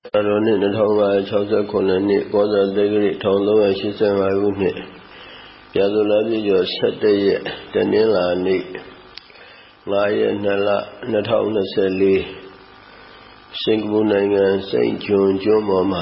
တော်နှစ်2569နှစ်ကောဇာတက္ကရာ1385ခုနှစ်ပြာသူလပြည့်ကျော်17ရက်တနင်္လာနေ့9ရက်2လ2024စင်ကာပူနိုင်ငံစိန့်ဂျွန်ကျွန်းပေါ်မှာ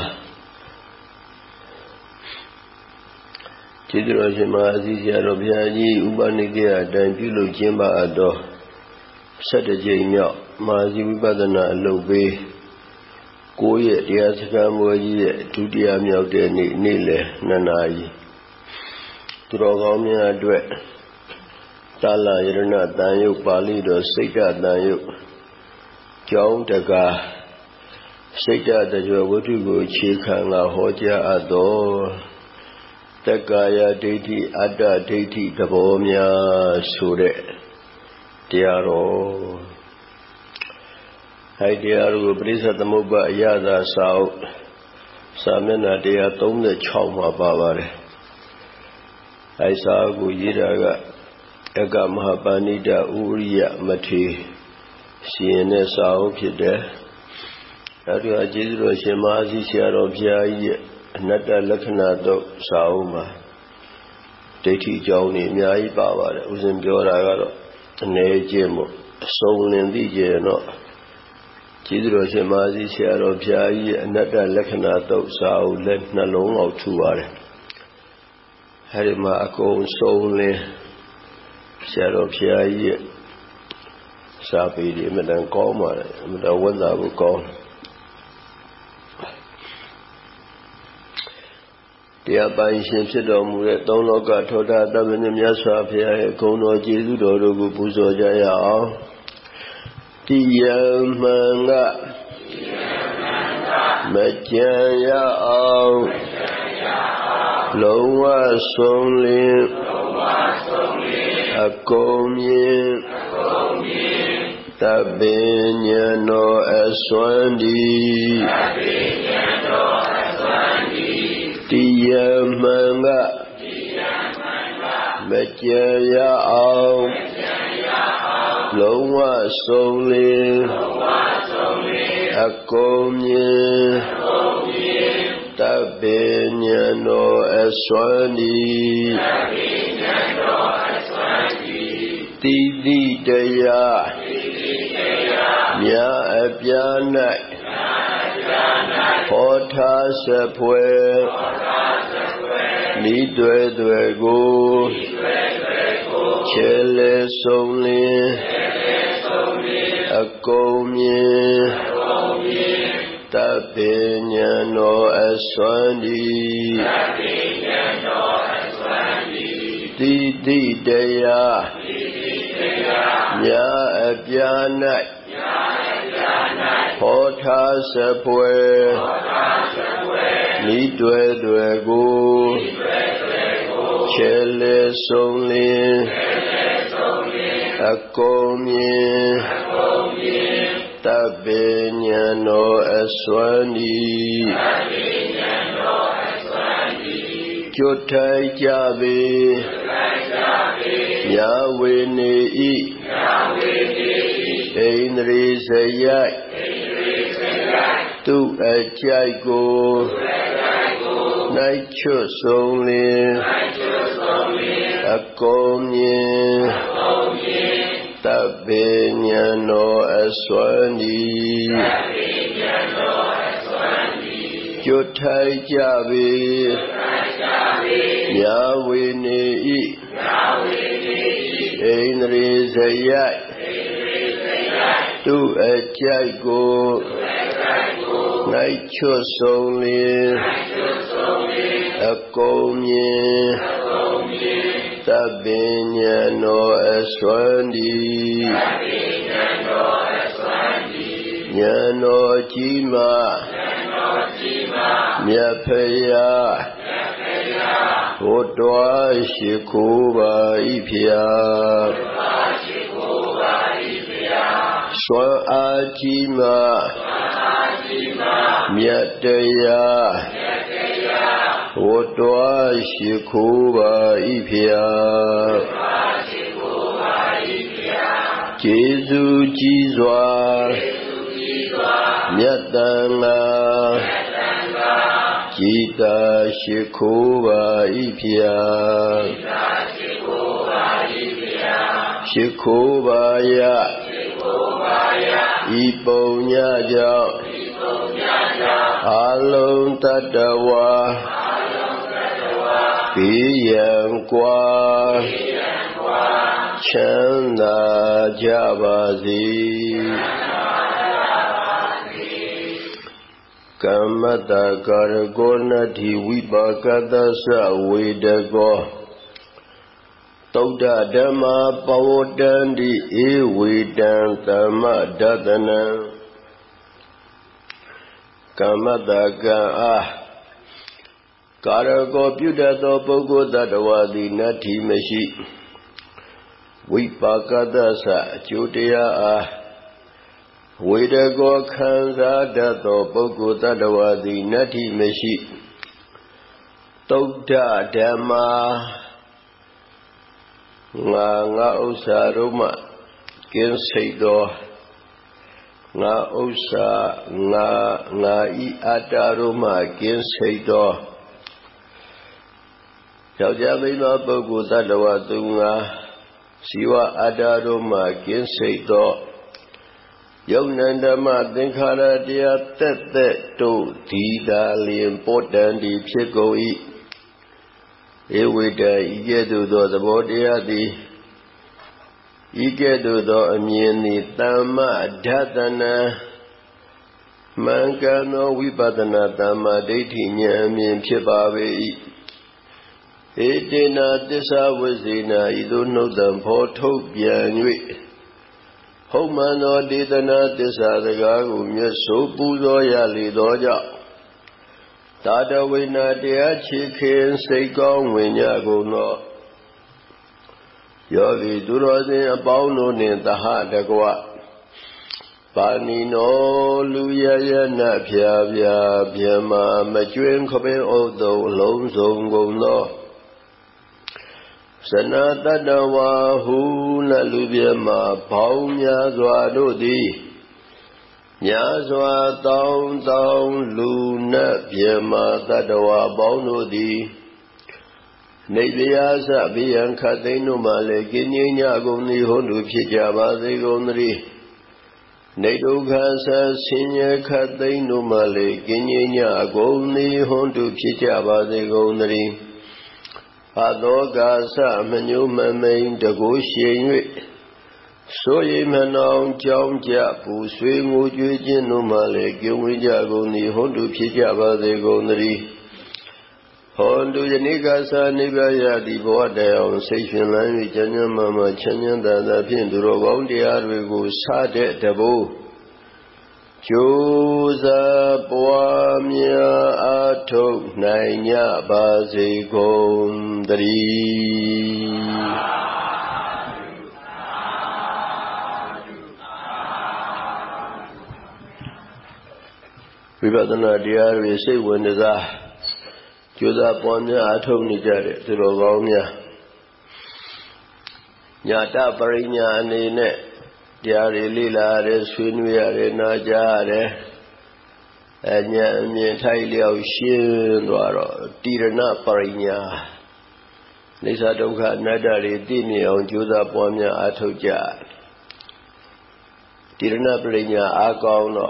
ကျေးဇူးတော်ရှင်မဟာသီဆရာတော်ဘုရားကြီးဥပနိဒေယအတိုင်းပြုလုပ်ခြင်းပါအပ်သော17ကြိမ်မြောက်မဟာသီဝိပဿနာအလုပ်ပေး9ရက်တရားစခန်းပွဲကြီးရဲ့ဒုတိယမြောက်တဲ့နေ့နေ့လယ်2နာရီသူတော်ကောင်းများအတွက်သာလယရဏတန်ရုပ်ပါဠိတော်စိတ်တတန်ရုပ်ကျောင်းတကာစိတ်တတကြောဝတ္ထုကိုအခြေခံလာဟောကြားအပ်သောတက္ကာယဒိဋ္ဌိအတ္တဒိဋ္ဌိသဘောများဆိုတဲ့တရားတော်အဲ့တရားကိုပရိစ္ဆေသမုပ္ပါအယသာစာအုပ်စာမျက်နှာ136မှာပါပါတယ်အဲ့စာအုပ်ကိုရေးတာကအက္ကမဟာပဏိတဥရိယမထေစီရင်တဲ့စာအုပ်ဖြစ်တယ်အဲ့ဒီအကျေးဇူးတော်ရှင်မဟာသီဆရာတော်ဘုရားကြီးရဲ့အနတ္တလက္ခဏာတော့စာအုပ်မှာဒိဋ္ဌိအကြောင်းတွေအများကြီးပါပါတယ်ဥစဉ်ပြောတာကတော့အနေချင်းမို့အစုံလင်သိကြတော့ကျေးဇူးတော်ရှင်မဟာသီဆရာတော်ဘုရားကြီးရဲ့အနတ္တလက္ခဏာတော့စာအုပ်လည်းနှလုံးလောက်ထူပါတယ်အဲဒီမှာအကုန်စုံလင်ဆရာတော်ဘုရားကြီးရဲ့စာပေတွေအမှန်တန်ကောင်းပါတယ်အမှန်တန်ဝတ်သာဖို့ကောင်းတရားပိုင်ရှင်ဖြစ်တော်မူတဲ့သုံးလောကထောတာတပ္ပညမြတ်စွာဘုရားရဲ့ဂုဏ်တော်ကျေးဇူးတော်တို့ကိုပူဇော်ကြရအောင်တိယမှန်ကမကြံရအောင်လုံးဝဆုံးလင်းအကုန်မြင်တပင်ဉာဏ်တော်အစွမ်းဒီတိယမှန်ကမကြံရအောင်လုံးဝဆုံးလင်းအကုန်မြင်တပင်ဉာဏ်တော်အစွမ်းဒီတိတိတရားမြတ်အပြာ၌ဟောထားစဖွယ်ဤတွေ့တွေ့ကိုချဲလဲဆုံးလင်းအကုန်မြင်တပင်ဉာဏ်တော်အစွမ်းဒီတိတိတရားမြတ်အပြာ၌ဟောထားစဖွယ်ဤတွေ့တွေ့ကိုချဲလဲဆုံးလင်းအကုန်မြင်တပင်ဉာဏ်တော်အစွမ်းဒီကျွတ်ထိုက်ကြပေညာဝေနေဤဣန္ဒြေစရိုက်သူအကြိုက်ကိုနိုင်ချွတ်ဆုံးလင်းအကုန်မြင်တပင်ဉာဏ်တော်အစွမ်းဒီကျွတ်ထိုက်ကြပေညာဝေနေဤဣန္ဒြေစရိုက်သူအကြိုက်ကိုနိုင်ချွတ်ဆုံးလင်းအကုန်မြင်တပင်ဉာဏ်တော်အစွမ်းဒီဉာဏ်တော်ကြီးမှမြတ်ဖရာဘုရားရှိခိုးပါ၏ဖရာစွမ်းအားကြီးမှမြတ်တရားဘုရားရှိခိုးပါ၏ဖရာကျေးဇူးကြီးစွာမြတ်တန်ဃာ Jita Shikhuva Ipya Shikhuvaya Ipunya Jau Alung Tadawa Piyan Kwa Chanda Jabasi Kamata Karagona Vipakata Sa Vedago Tauda Dhamma Pavadandi Evedam Dhamma Dadana Kamata Ka Karago Pyudato Pogo Dadawadi Nati Meshi Vipakata Sa Jodaya Vedago Khansa Dato Pogo Dadawadi Nati Meshi Tauda Dhamma Nga Usaruma Kinsido Nga Usa Nga I Ataruma Kinsido Yaujamima Pogo Tadawatunga Siwa Adaruma Kinsido Yaunandama Dinkhara Dia Tete To Dida Limportandi Psikoi Eweda Igedu Do the Bodiadi Igedu Do Amini Tama Datana Mankano Vipadana Tama Detinya Amin Chibavi Edina Disa Wazina Idunodam Potopyanui Homano Didana Disa the Gagu Yeso Budo Yali Doja Tada Wina Dia Chicken Segon Winyago no Yogi Durodin Abono in the Hadagua Panino Luya Napia Biama Majuan Kobe Odo Lonzongo no Sanatadawa Huna Lubiama Paunya Zuadodi Nyazwa Taun Luna Biama Tadawa Baunodi Nebiasa Bianca Deno Male Ginia Goni Hondu Pijaba de Gondri Nedo Gasa Senior Cadeno Male Ginia Goni Hondu Pijaba de Gondri Adogasa Manu Mamain Dagoshin Soy Manong Jong Japu Swing Ujin Numale Gumijagoni Hondu Pijaba de Gondri Hondu Yanigasa Nibaya di Boade on Station Line Janya Mama Chanyan Dada Pinduro Gondi Arvigo Sade Dabo Josa Boamia Ato Nanya Bazi Gondri Vipadana Diyar we say when the Joda Ponya Atom Nijare to Rogonia Nyata Parinya Nene Diari Lila Swinware Najare and Yatailio Shin Waro Tirana Parinya Nisa Doka Nadari Dini on Joda Ponya Atoja Tirana Parinya Agono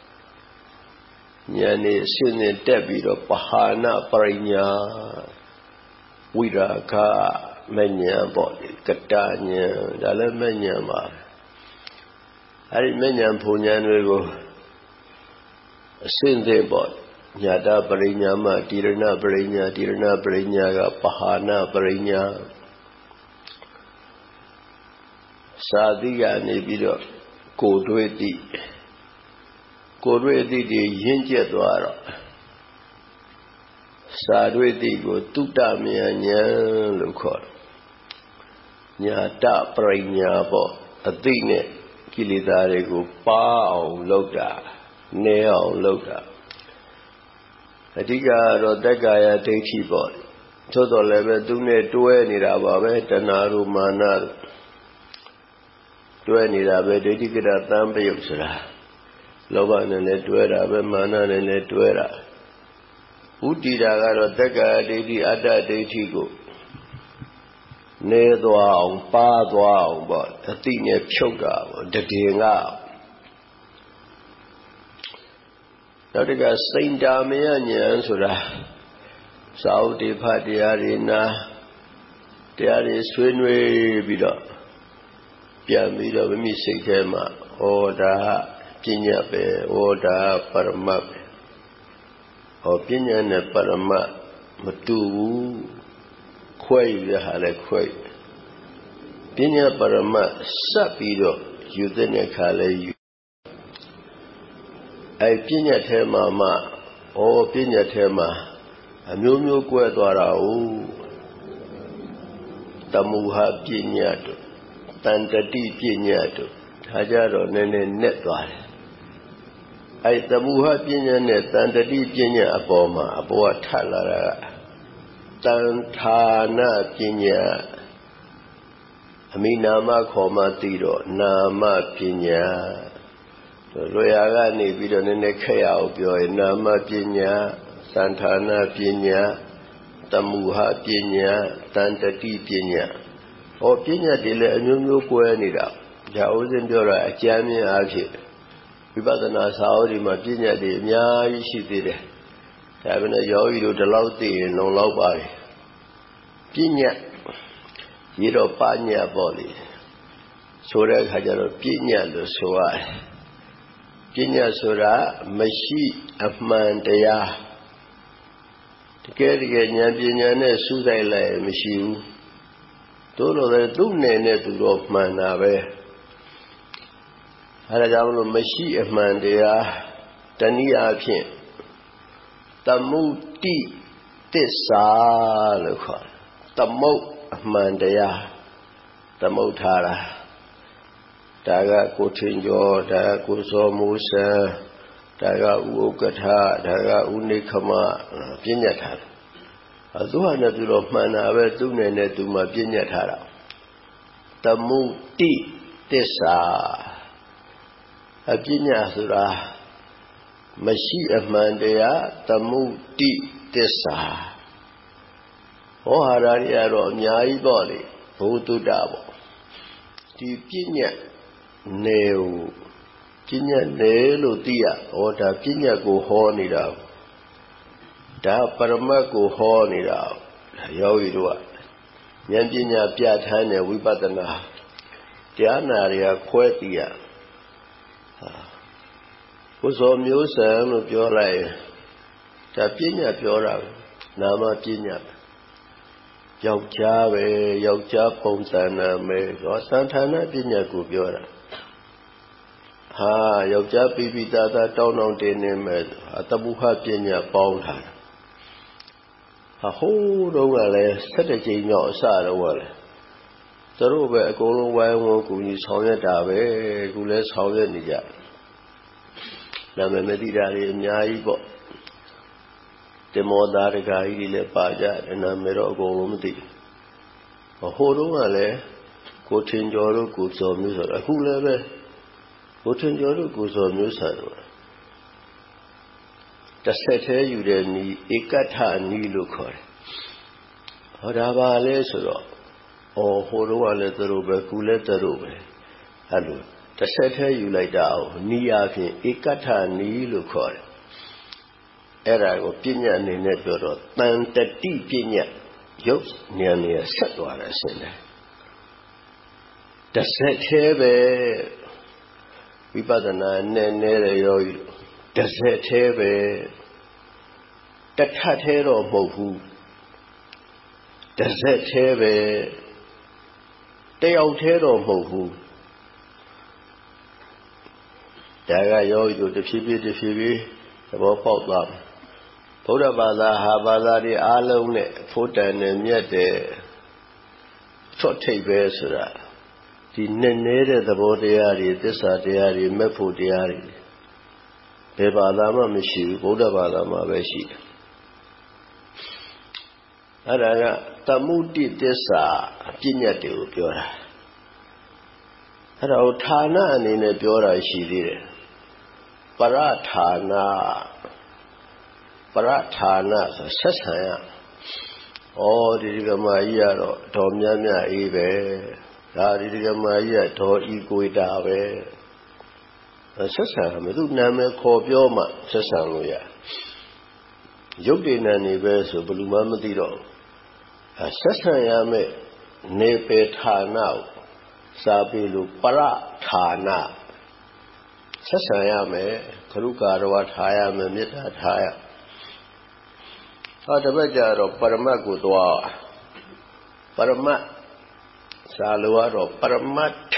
Nyani Sini Debito Pahana Parinya Wiraka Menya Body Katanya Dalamenya Ma Hari Menya Punyan Rego Sinde Bot Nyada Parinya Ma Tirana Parinya Pahana Parinya Sadiga Nebiro Kodweti Kodweti Yinja Dwara Sadweti go Tuta Mianya Lukor Nyata Parinya Bo Adine Kilidare go Pao Loda Neo Loda Adiga Rodagaya Dechi Bot Todo Level Dune Due Nirababe Tanaru Manar Due Nirabe Dedicata Tampa Yusra Loba and let Duera, Bemana and let Duera ဥတည်တာကတော့တက္ကဒိဋ္ဌိအတ္တဒိဋ္ဌိကိုနေသွားအောင်ပါသွားအောင်ပေါ့အတိနဲ့ဖြုတ်တာပေါ့တကယ်ကနောက်တကစိန်တာမယဉာဏ်ဆိုတာစာအုပ်တွေဖတ်တရားတွေနာတရားတွေဆွေးနွေးပြီးတော့ပြန်ပြီးတော့မိမိစိတ်ထဲမှာဩဒါပညာပဲဩဒါပရမတ်ပဲပညာနဲ့ပရမတ်မတူဘူးခွဲယူရဟာလဲခွဲပညာပရမတ်စပ်ပြီးတော့ယူတဲ့ခါလဲယူပညာထဲမှာမှပညာထဲမှာအမျိုးမျိုးကွဲသွားတာဟုတ်တမုဟပညာတို့တန်တတိပညာတို့ဒါကြတော့နည်းနည်းနဲ့သွားတယ်တမုဟပညာနဲ့တန်တတိပညာအပေါ်မှာအပေါ်ကထပ်လာတာတန်ဌာနပညာအမိနာမခေါ်မှသိတော့နာမပညာလွယ်ရာကနေပြီးတော့နည်းနည်းခက်ရအောင်ပြောရင်နာမပညာသံဌာနပညာတမုဟပညာတန်တတိပညာပညာတွေလည်းအမျိုးမျိုးကွဲနေတာဒါဥစဉ်ပြောတာအကျမ်းမြင်အားဖြင့်ဝိပဿနာစာအုပ်တွေမှာပညာတွေအများကြီးရှိသေးတယ်ဒါပေမဲ့ယောဂီတို့ဒီလောက်သိရင်လုံလောက်ပါတယ်ပညာရတော့ပညာပေါ့လေဆိုတဲ့အခါကျတော့ပညာလို့ဆိုရတယ်ပညာဆိုတာမရှိအမှန်တရားတကယ်ဉာဏ်ပညာနဲ့စူးစိုက်လိုက်မရှိဘူးတို့လိုပဲသူ့နယ်နဲ့သူတော့မှန်တာပဲအဲဒါကြောင့်လို့မရှိအမှန်တရားတနည်းအားဖြင့်သမုဒိသစ္စာလို့ခေါ်တယ်သမုတ်အမှန်တရားသမုတ်ထားတာဒါကကိုထင်ကျော်ဒါကကိုစောမိုးဆန်းဒါကဥဥက္ကဋ္ဌဒါကဥနိခမပြည့်ညတ်ထားတယ်သူဟာနဲ့သူတော့မှန်တာပဲသူ့နယ်နဲ့သူမှပြည့်ညတ်ထားတာသမုဒိသစ္စာအပြည့်ညတ်ဆိုတာမရှိအမှန်တရားသမုဒိသစ္စာဟောဟာရတွေကတော့အများကြီးပေါ့လေဘုဒ္ဓပေါ့ဒီပြည့်ညတ်နေပညာနယ်လို့သိရဒါပညာကိုဟောနေတာဒါပရမတ်ကိုဟောနေတာယောဂီတို့ကဉာဏ်ပညာပြဋ္ဌာန်းတဲ့ဝိပဿနာတရားနာတွေကခွဲသိရကိုစောမျိုးဆံလို့ပြောလိုက်ဒါပညာပြောတာနာမပညာယောက်ျားပဲယောက်ျားပုံစံနာမယ်သံဌာနပညာကိုပြောတာယောက်ျားပိပိသားသားတောင်းတောင်းတင်းနေမဲ့တမုဟပညာပေါင်းထားတာဟိုးတော့ကလည်း17ကြိမ်မြောက်အစတော့ကလည်းသူတို့ပဲအကုန်လုံးဝိုင်းဝန်းကူညီဆောင်ရွက်တာပဲအခုလည်းဆောင်ရွက်နေကြနာမည်မသိတာတွေအများကြီးပေါ့တေမောသားတကာကြီးတွေလည်းပါကြတယ်နာမည်တော့အကုန်လုံးမသိဟိုတော့ကလည်းကိုထင်ကျော်တို့ကိုစော်မျိုးဆိုတော့အခုလည်းပဲကိုထင်ကျော်တို့ကိုစော်မျိုးဆန်တော့တစ်ဆက်သေးယူတဲ့နီးဧကဋ္ဌနီးလို့ခေါ်တယ်ဒါပါလဲဆိုတော့ဟိုတော့ကလည်းသူတို့ပဲကူလည်းသူတို့ပဲအဲ့လိုတစ်ဆက်သေးယူလိုက်တာနီးအပြင်ဧကဋ္ဌနီးလို့ခေါ်တယ်အဲ့ဒါကိုပညာအနေနဲ့ပြောတော့တန်တတိပညာရုပ်ဉာဏ်နဲ့ဆက်သွားတယ်ဆင်းတယ်တစ်ဆက်သေးပဲဝိပဿနာနဲ့နေတဲ့ယောဂီတစ်ဆက်သေးပဲတထသေးတော့မဟုတ်ဘူးတစ်ဆက်သေးပဲတယောက်သေးတော့မဟုတ်ဘူးဒါကယောဂီတို့တစ်ဖြည်းဖြည်းသဘောပေါက်သွားတယ်ဗုဒ္ဓဘာသာဟာဘာသာတွေအားလုံးနဲ့ဖို့တန်နဲ့မြတ်တဲ့ချော့ထိပ်ပဲဆိုတာဒီနဲ့နေတဲ့သဘောတရားတွေသစ္စာတရားတွေမဲ့ဖို့တရားတွေဘယ်ဘာသာမှမရှိဘူးဗုဒ္ဓဘာသာမှာပဲရှိတယ်အဲ့ဒါကသမုဒိသစ္စာပညာတွေကိုပြောတာအဲ့ဒါကိုဌာနအနေနဲ့ပြောတာရှိသေးတယ်ပရဌာနပရဌာနဆိုဆက်ဆံရဒီကမာကြီးကတော့တော်မြတ်မြတ်အေးပဲဒါဒီကမာကြီးကတော်ဤကိုယ်တာပဲဆက်ဆံမယ်သူနာမည်ခေါ်ပြောမှဆက်ဆံလို့ရရုပ်တည်နာနေပဲဆိုဘယ်သူမှမသိတော့ဆက်ဆံရမယ်နေပေဌာနကိုစာပေလို့ပရဌာနဆက်ဆံရမယ်ခရုကာရဝထားရမယ်မေတ္တာထားရတပတ်ကြတော့ပရမတ်ကိုသွားပရမတ်စာလိုကတော့ပရမတ်ထ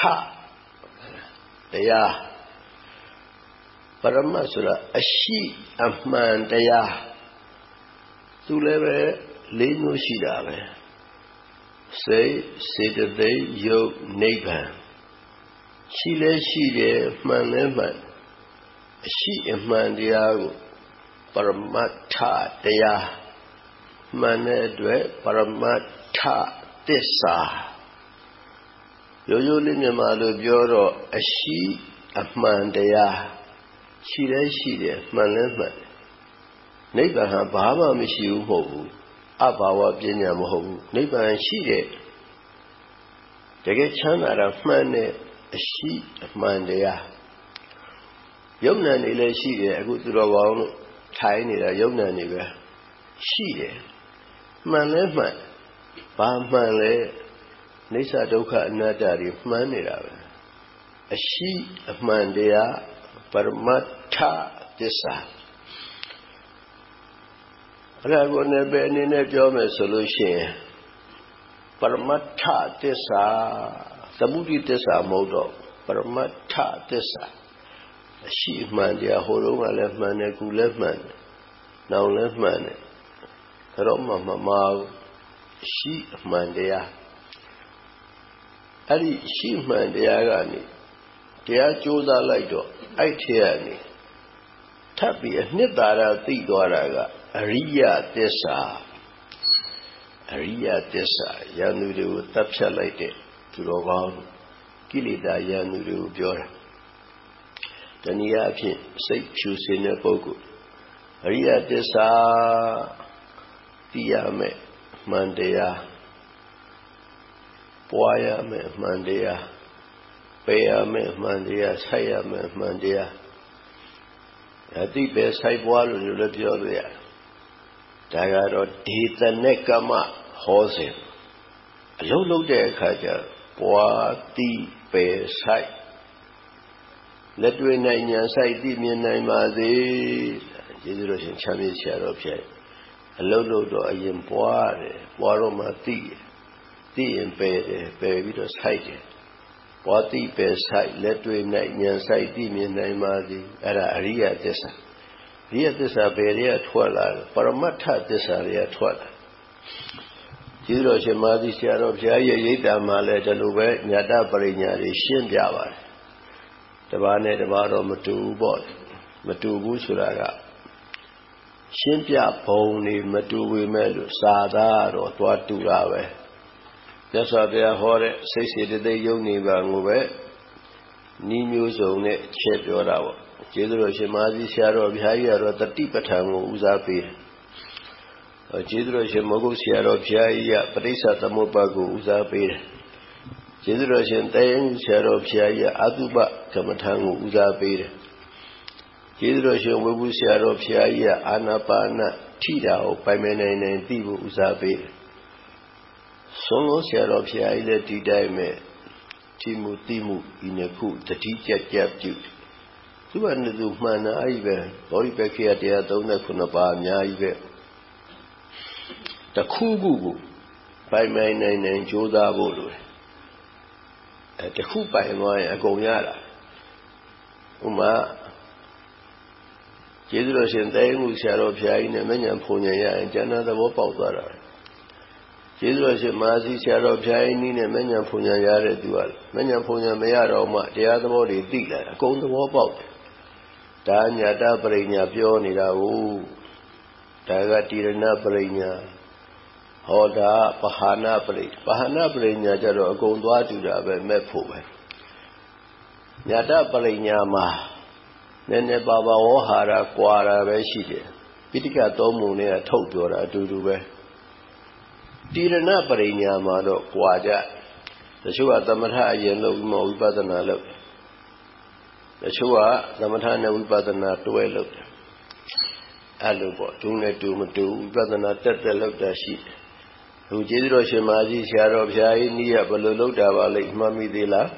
တရားပရမတ်ဆိုတာအရှိအမှန်တရားသူလည်းပဲ၄မျိုးရှိတာပဲစိတ်စေတသိက်ယုတ်နိဗ္ဗာန်ရှိလဲရှိတယ်မှန်လဲမှန်အရှိအမှန်တရားကိုပရမတ်ထတရားမှန်တဲ့အတွက်ပရမတ်ထသစ္စာရိုးရိုးလေးမြန်မာလိုပြောတော့အရှိအမှန်တရားရှိလဲရှိတယ်မှန်လဲမှန်နိဗ္ဗာန်ဟာဘာမှမရှိဘူးမဟုတ်ဘူးအဘာဝပညာမဟုတ်ဘူးနိဗ္ဗာန်ရှိတယ်တကယ်ချမ်းသာတာမှန်တဲ့အရှိအမှန်တရားယုံနာနေလည်းရှိတယ်အခုသူတော်ကောင်းတို့ထိုင်နေတာယုံနာနေပဲရှိတယ်မှန်လဲမှန်ဘာမှန်လဲနိစ္စဒုက္ခအနတ္တတွေမှန်နေတာပဲအရှိအမှန်တရားပရမတ်ထသစ္စာအဲ့ဒါကိုလည်းပဲအနေနဲ့ပြောမယ်ဆိုလို့ရှိရင်ပရမတ်ထသစ္စာသမုဒိသစ္စာမဟုတ်တော့ပရမတ်ထသစ္စာအရှိအမှန်တရားဟိုတုန်းကလည်းမှန်တယ်ခုလည်းမှန်တယ်နောင်လည်းမှန်တယ်တော့မှမမှားဘူးအရှိအမှန်တရားအဲ့ဒီအရှိမှန်တရားကနေတရားကြိုးစားလိုက်တော့အဲ့ထဲကနေထပ်ပြီးအနှစ်သာရသိသွားတာကအရိယသစ္စာအရိယသစ္စာယန္တုတွေကိုတပ်ဖြတ်လိုက်တဲ့သူတော်ကောင်းကိလေသာယန္တုတွေကိုပြောတာတနည်းအားဖြင့်စိတ်ဖြူစင်တဲ့ပုဂ္ဂိုလ်အရိယသစ္စာသိရမယ်မှန်တရားပွားရမယ်မှန်တရားပယ်ရမယ်မှန်တရားဆိုင်ရမယ်မှန်တရားအတိပဲဆိုင်ပွားလို့လည်းပြောလို့ရတယ်ဒါကတော့ဒေသနဲ့ကမ္မဟောစဉ်အလုံးလုံးတဲ့အခါကျပွားတိပယ်ဆိုင်လက်တွေ့နိုင်ညာဆိုင်သိမြင်နိုင်ပါစေကျေးဇူးတော်ရှင်ချမ်းမြေ့ဆရာတော်ဖျက်အလုံးလုံးတော့အရင်ပွားတယ်ပွားတော့မှသိရင်ပယ်တယ်ပယ်ပြီးတော့ဆိုင်တယ်ပွားတိပယ်ဆိုင်လက်တွေ့နိုင်ညာဆိုင်သိမြင်နိုင်ပါစေအဲ့ဒါအရိယသစ္စာအရိယသစ္စာဘယ်တွေကထွက်လာလဲပရမတ္ထသစ္စာတွေကထွက်လာကျေးဇူးတော်ရှင်မာသီဆရာတော်ဘုရားရဲ့ရိပ်သာမှာလည်းဒီလိုပဲညာတပရိညာတွေရှင်းပြပါတယ်တပါးနဲ့တပါးတော့မတူဘူးပေါ့မတူဘူးဆိုတာကရှင်းပြဘုံတွေမတူပေမဲ့လို့စာသားတော့တွားတူတာပဲမြတ်စွာဘုရားဟောတဲ့စိတ်စေတသိက်ယုံနေပါငိုပဲဤမျိုးစုံနဲ့ချက်ပြောတာပေါ့ကျေးဇူးတော်ရှင်မာသီဆရာတော်ဘုရားကြီးကတော့တတိပဋ္ဌာန်ကိုဦးစားပေးတယ်ကျေးဇူးတော်ရှင်မောဂုတ်ဆရာတော်ဘုရားကြီးကပဋိစ္စသမုပ္ပါကိုဦးစားပေးတယ်ကျေးဇူးတော်ရှင်တဲရင်ဆရာတော်ဘုရားကြီးကအတုပကမ္မထံကိုဦးစားပေးတယ်ကျေးဇူးတော်ရှင်ဝိပုဆရာတော်ဘုရားကြီးကအာနာပါနထိတာကိုပိုင်နိုင်သိဖို့ဦးစားပေးတယ်ဆုံးလုံးဆရာတော်ဘုရားကြီးလည်းဒီတိုင်းပဲထိမှုသိမှုဤနှစ်ခုတတိကြကြပြုသူကလည်းသူမှန်တာအဲ့ဒီပဲဘောဓိပက္ခိယတရား39ပါးအများကြီးပဲတခုခုကိုပိုင်နိုင်ကြိုးစားဖို့လိုတယ်တခုပိုင်သွားရင်အကုန်ရတာဥမာကျေးဇူးတော်ရှင်တဲမှုဆရာတော်ဘုရားကြီးနဲ့မဉ္ဇဉ်ဖုန်ဉဏ်ရရင်ဉာဏ်သဘောပေါက်သွားတာကျေးဇူးတော်ရှင်မဟာစီဆရာတော်ဘုရားကြီးနဲ့မဉ္ဇဉ်ဖုန်ဉဏ်ရတဲ့သူကမဉ္ဇဉ်ဖုန်ဉဏ်မရတော့မှတရားသဘောတွေသိလာအကုန်သဘောပေါက်တယ်ဒါညာတပရိညာပြောနေတာကိုဒါကတိရဏပရိညာဟောတာပဟာနာပရိညာကြတော့အကုန်သွားတူတာပဲမဲ့ဖို့ပဲညာတပရိညာမှာနည်းနည်းပါးပါးဝေါဟာရကွာတာပဲရှိတယ် Pitika Tomu near Tokyo, do be. Tirana Parina Mado, Quaja, the Shua Tamata yellow mo Vipadana look. The Shua Tamatana Vipadana to a look. Alubo, Tuna Tumatu, Vipadana Teta looked at sheet. Who did Roshamaji, Sharo of Jai, Nia Balulu Dava, like Mammy Dilla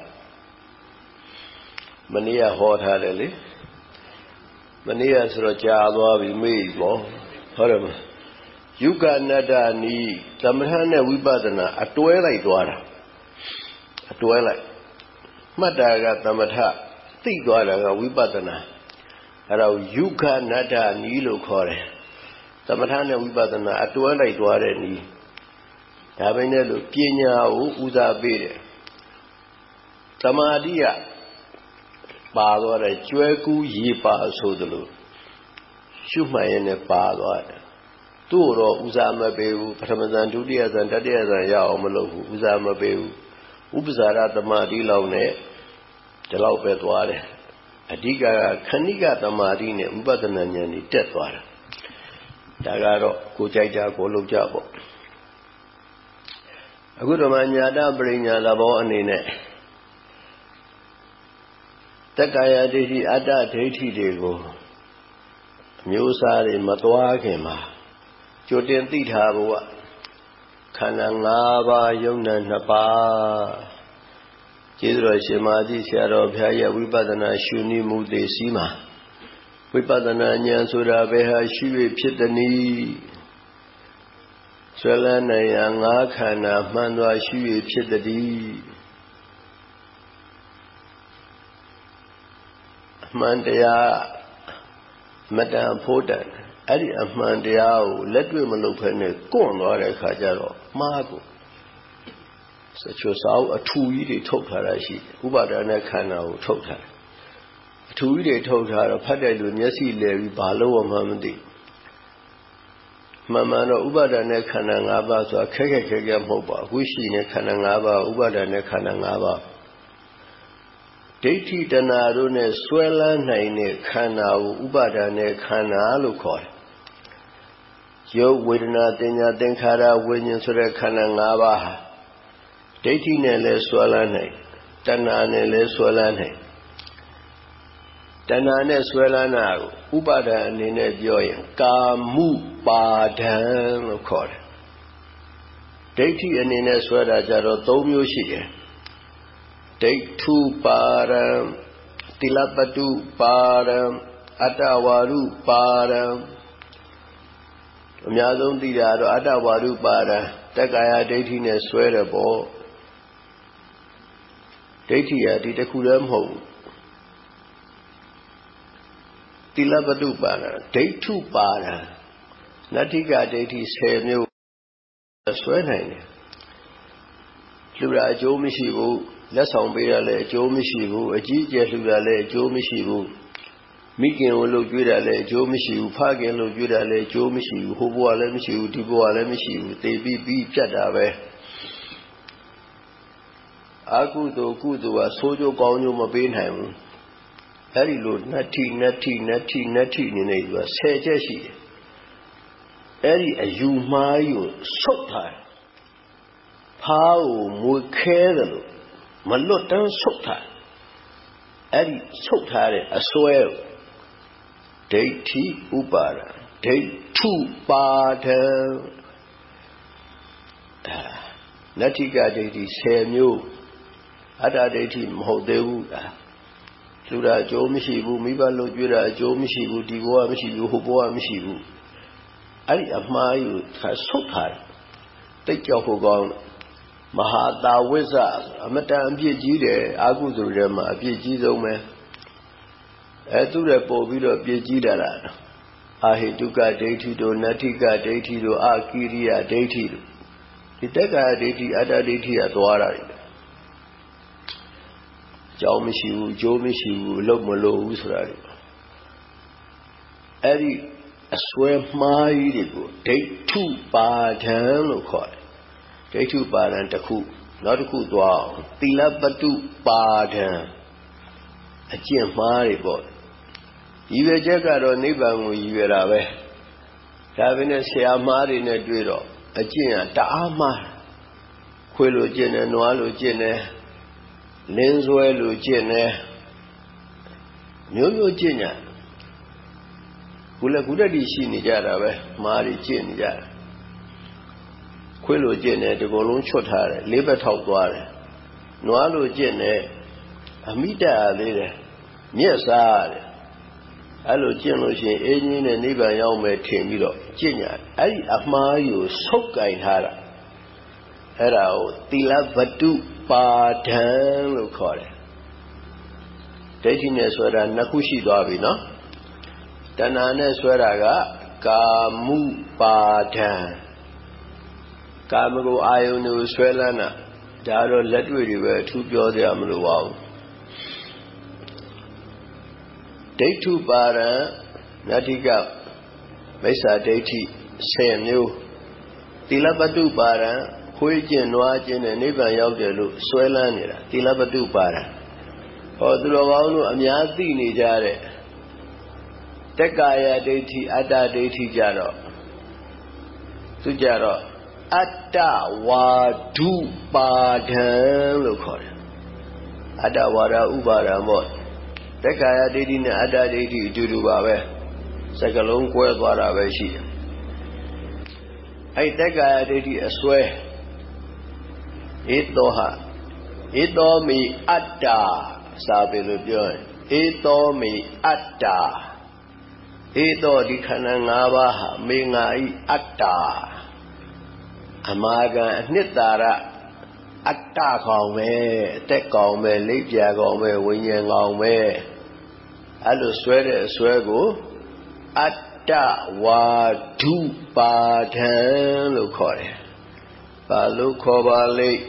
Mania Hot Hadley Mania Srocha, we made more. Horrible. You got nada ni Tamhana Vibadana, a twilight water. A twilight. Madaga Tamatha, Tigwara Vibadana. Arau Yuka nada nilo core. Tamatana Vibadana, a twilight water ni. Tabenelo Pinya Uza Bede. Tamadia Padora, Jueku Yipa Sodulu. Shumayene Padora. Turo Uzama Beu, Pramazan Dudias and Tadias and Yaomalo, Uzama Beu, Ubzara Tamadi Laune, the Laupetware, Adiga Kaniga Tamarine, Ubadanani, Tetware, Tagaro, Kujaja, Kolujabo. A good manada bring a labo and in it. Takaya Diti Ada Diti Dego, Musa in Matuakema. Jotin Titabo Kanangaba Yumna Napa Jidro Shemaji Sharo Paya Vipadana Shuni Mude Sima Vipadana Nyansura Beha Shivi Pitani Swelana Yanga Kana Mandwa Shivi Pitadi Mandaya Madame Podan Adi Ahmandiao, let me look at a corn or a cajaro, Margo. Such was our 2 years told her, she, Ubadana Kana told her. 2 years told her, Padalun, Yasi Levi Balo of Mamadi. Mamano Ubadana Kanangaba, so a Kekagam Hoba, wishing a Kanangaba, Ubadana Kanangaba. Dati Danarune Swella Nine Kana, Ubadane Kana Lukoi. Yo Widna Dina Denkara William Sura Kanangaba Dati Nele Swellane Tanane Swellane Tanane Swellana Ubada Nine Joy Kamu Badan of course Dati and Nine Swella Jaro Tomyoshi Date 2 Param Tilapatu Param Atawaru Param Myadon Didado Adawaru Para Takaya dating a sweater ball. Datia did a Kuram home. Tilabadu Para, date 2 Para Natika datis hair new sweater. Lura Jo Mishibu, let's on Bidale, Jo Mishibu, a Gija Lurale, Jo Mishibu. Mikin look good at Joe Mishu, Pagan look good at Joe Mishu, Hoboa Lemishu, Tiboa Lemishu, they be Jadabe. Akudo Kudo, a sojo gonum of Benham. Harry Lord, Natty, in a was said Jessie. Harry, as you my so tired. Pao, Mukero, Malotan so tired. Harry, so tired, I swear. Dati Ubara, Date 2 Bada Natika Dati Samuel Ada Dati Modewu Sura Jo Mishibu, Mibalo Jura, Jo Mishibu, Divoa Mishibu, Hoboa Mishibu. Ari Amayu Kasokar. Take your Hogon Mahata Wizard, Amata Piejide, Agudurema, Piejizome. Atura Bovida Piejidara. Ahituka Datido, Natika Datido, Akiria Datido. The Deka Dati, Ada Dati Adwara. Jaumishu, Jomishu, Lomolo, Usrari. Eri, a swear my ego, take 2 Badan of court. Take 2 Badan Taku, not a good wow. Tila Batu Badan. A Jim Maribot. Eve Jagaro Nibangu, you are away. ဒါပဲနဲ့ဆရာမားတွေနဲ့တွေ့တော့အကျင့်ကတအားမှားခွေးလိုကျင့်တယ်နွားလိုကျင့်တယ်လင်းဆွဲလိုကျင့်တယ်မျိုးမျိုးကျင့်ကြခုလည်းခုတည်းတည်းရှိနေကြတာပဲမားတွေကျင့်နေကြတာခွေးလိုကျင့်တယ်ဒီကုလုံးချွတ်ထားတယ်လေးဘက်ထောက်သွားတယ်နွားလိုကျင့်တယ်အမိတက်ရသေးတယ်မျက်စားရတယ်အဲ့လိုကျင့်လို့ရှိရင်အင်းကြီးနဲ့နိဗ္ဗာန်ရောက်မယ်ထင်ပြီးတော့ကျင့်ကြတယ်အဲ့ဒီအမှားယူဆုပ်ကင်ထားတာအဲ့ဒါကိုသီလဗတုပါဒံလို့ခေါ်တယ်ဒိဋ္ဌိနဲ့ဆွဲတာနှစ်ခုရှိသွားပြီနော်တဏှာနဲ့ဆွဲတာကကာမှုပါဒံကာမဂုဏ်အာယုန်ကိုဆွဲလန်းတာဒါတော့လက်တွေ့တွေပဲအထူးပြောစရာမလိုပါဘူးဒိဋ္ဌုပါဒံနတ္ထိကမိစ္ဆာဒိဋ္ဌိ10မျိုးသီလပတုပါဒံခွေးကျင့်နွားကျင့်နဲ့နိဗ္ဗာန်ရောက်တယ်လို့ဆွဲလန်းနေတာသီလပတုပါဒံဟောသူတော်ကောင်းတို့အများသိနေကြတဲ့တက္ကာယဒိဋ္ဌိအတ္တဒိဋ္ဌိကြတော့သူကြတော့အတ္တဝါဒုပါဒံလို့ခေါ်တယ်အတ္တဝါဒဥပါဒံပေါ့တက္ကာယဒိဋ္ဌိနဲ့အတ္တဒိဋ္ဌိအတူတူပါပဲစကလုံးကွဲသွားတာပဲရှိတယ်အဲ့တက္ကာယဒိဋ္ဌိအစွဲဧသောမိအတ္တစာပေလို့ပြောရင်ဧသောမိအတ္တဧသောဒီခန္ဓာ၅ပါးဟာမေငါဤအတ္တအမာခံအနှစ်သာရအတ္တကောင်ပဲအသက်ကောင်ပဲလိပ်ပြာကောင်ပဲဝိညာဉ်ကောင်ပဲအဲ့လိုဆွဲတဲ့အဆွဲကိုအတ္တဝါဒုပါဒံလို့ခေါ်တယ်ဘာလို့ခေါ်ပါလိမ့်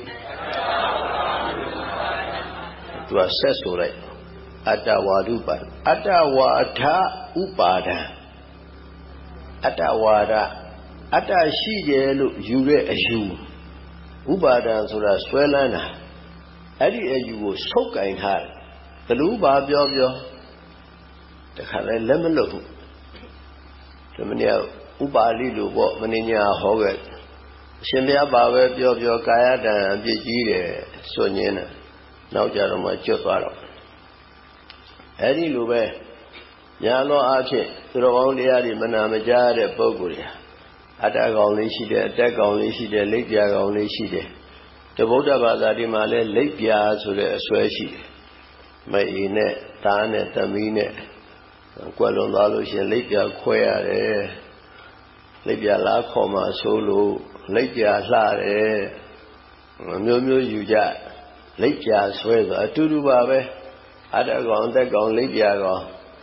သူကဆက်ဆိုလိုက်အတ္တဝါဒုပါဒအတ္တဝါဒဥပါဒံအတ္တဝါဒအတ္တရှိတယ်လို့ယူတဲ့အယူဥပါဒံဆိုတာဆွဲလန်းတာအဲ့ဒီအယူကိုဆုပ်ကင်ထားတယ်ဘလို့ဘာပြောတခါလဲလက်မလွတ်ဘူးဒီမနေ့ဥပါလိလို့ပေါ့မင်းညာဟောခဲ့အရှင်ဘုရားဘာပဲပြောကာယတံအပြစ်ကြီးတယ်ဆိုညင်းတယ်နောက်ကြတော့မှကျွတ်သွားတော့အဲ့ဒီလိုပဲညာလောအဖြစ်သူတော်ကောင်းတရားတွေမနာမကြားတဲ့ပုဂ္ဂိုလ်တွေအတ္တကောင်လေးရှိတယ်အတက်ကောင်လေးရှိတယ်လိပ်ပြာကောင်လေးရှိတယ်တဗုဒ္ဓဘာသာဒီမှာလဲလိပ်ပြာဆိုတဲ့အစွဲရှိတယ်မအေနဲ့သားနဲ့သမီးနဲ့ကွယ်လွန်သွားလို့ရှိရင်လိပ်ပြာခွဲရတယ်လိပ်ပြာလားခေါ်မှဆိုလို့လိပ်ပြာလှတယ်မျိုးမျိုးယူကြလိပ်ပြာဆွဲဆိုအတူတူပါပဲအတ္တကောင်အသက်ကောင်လိပ်ပြာကောင်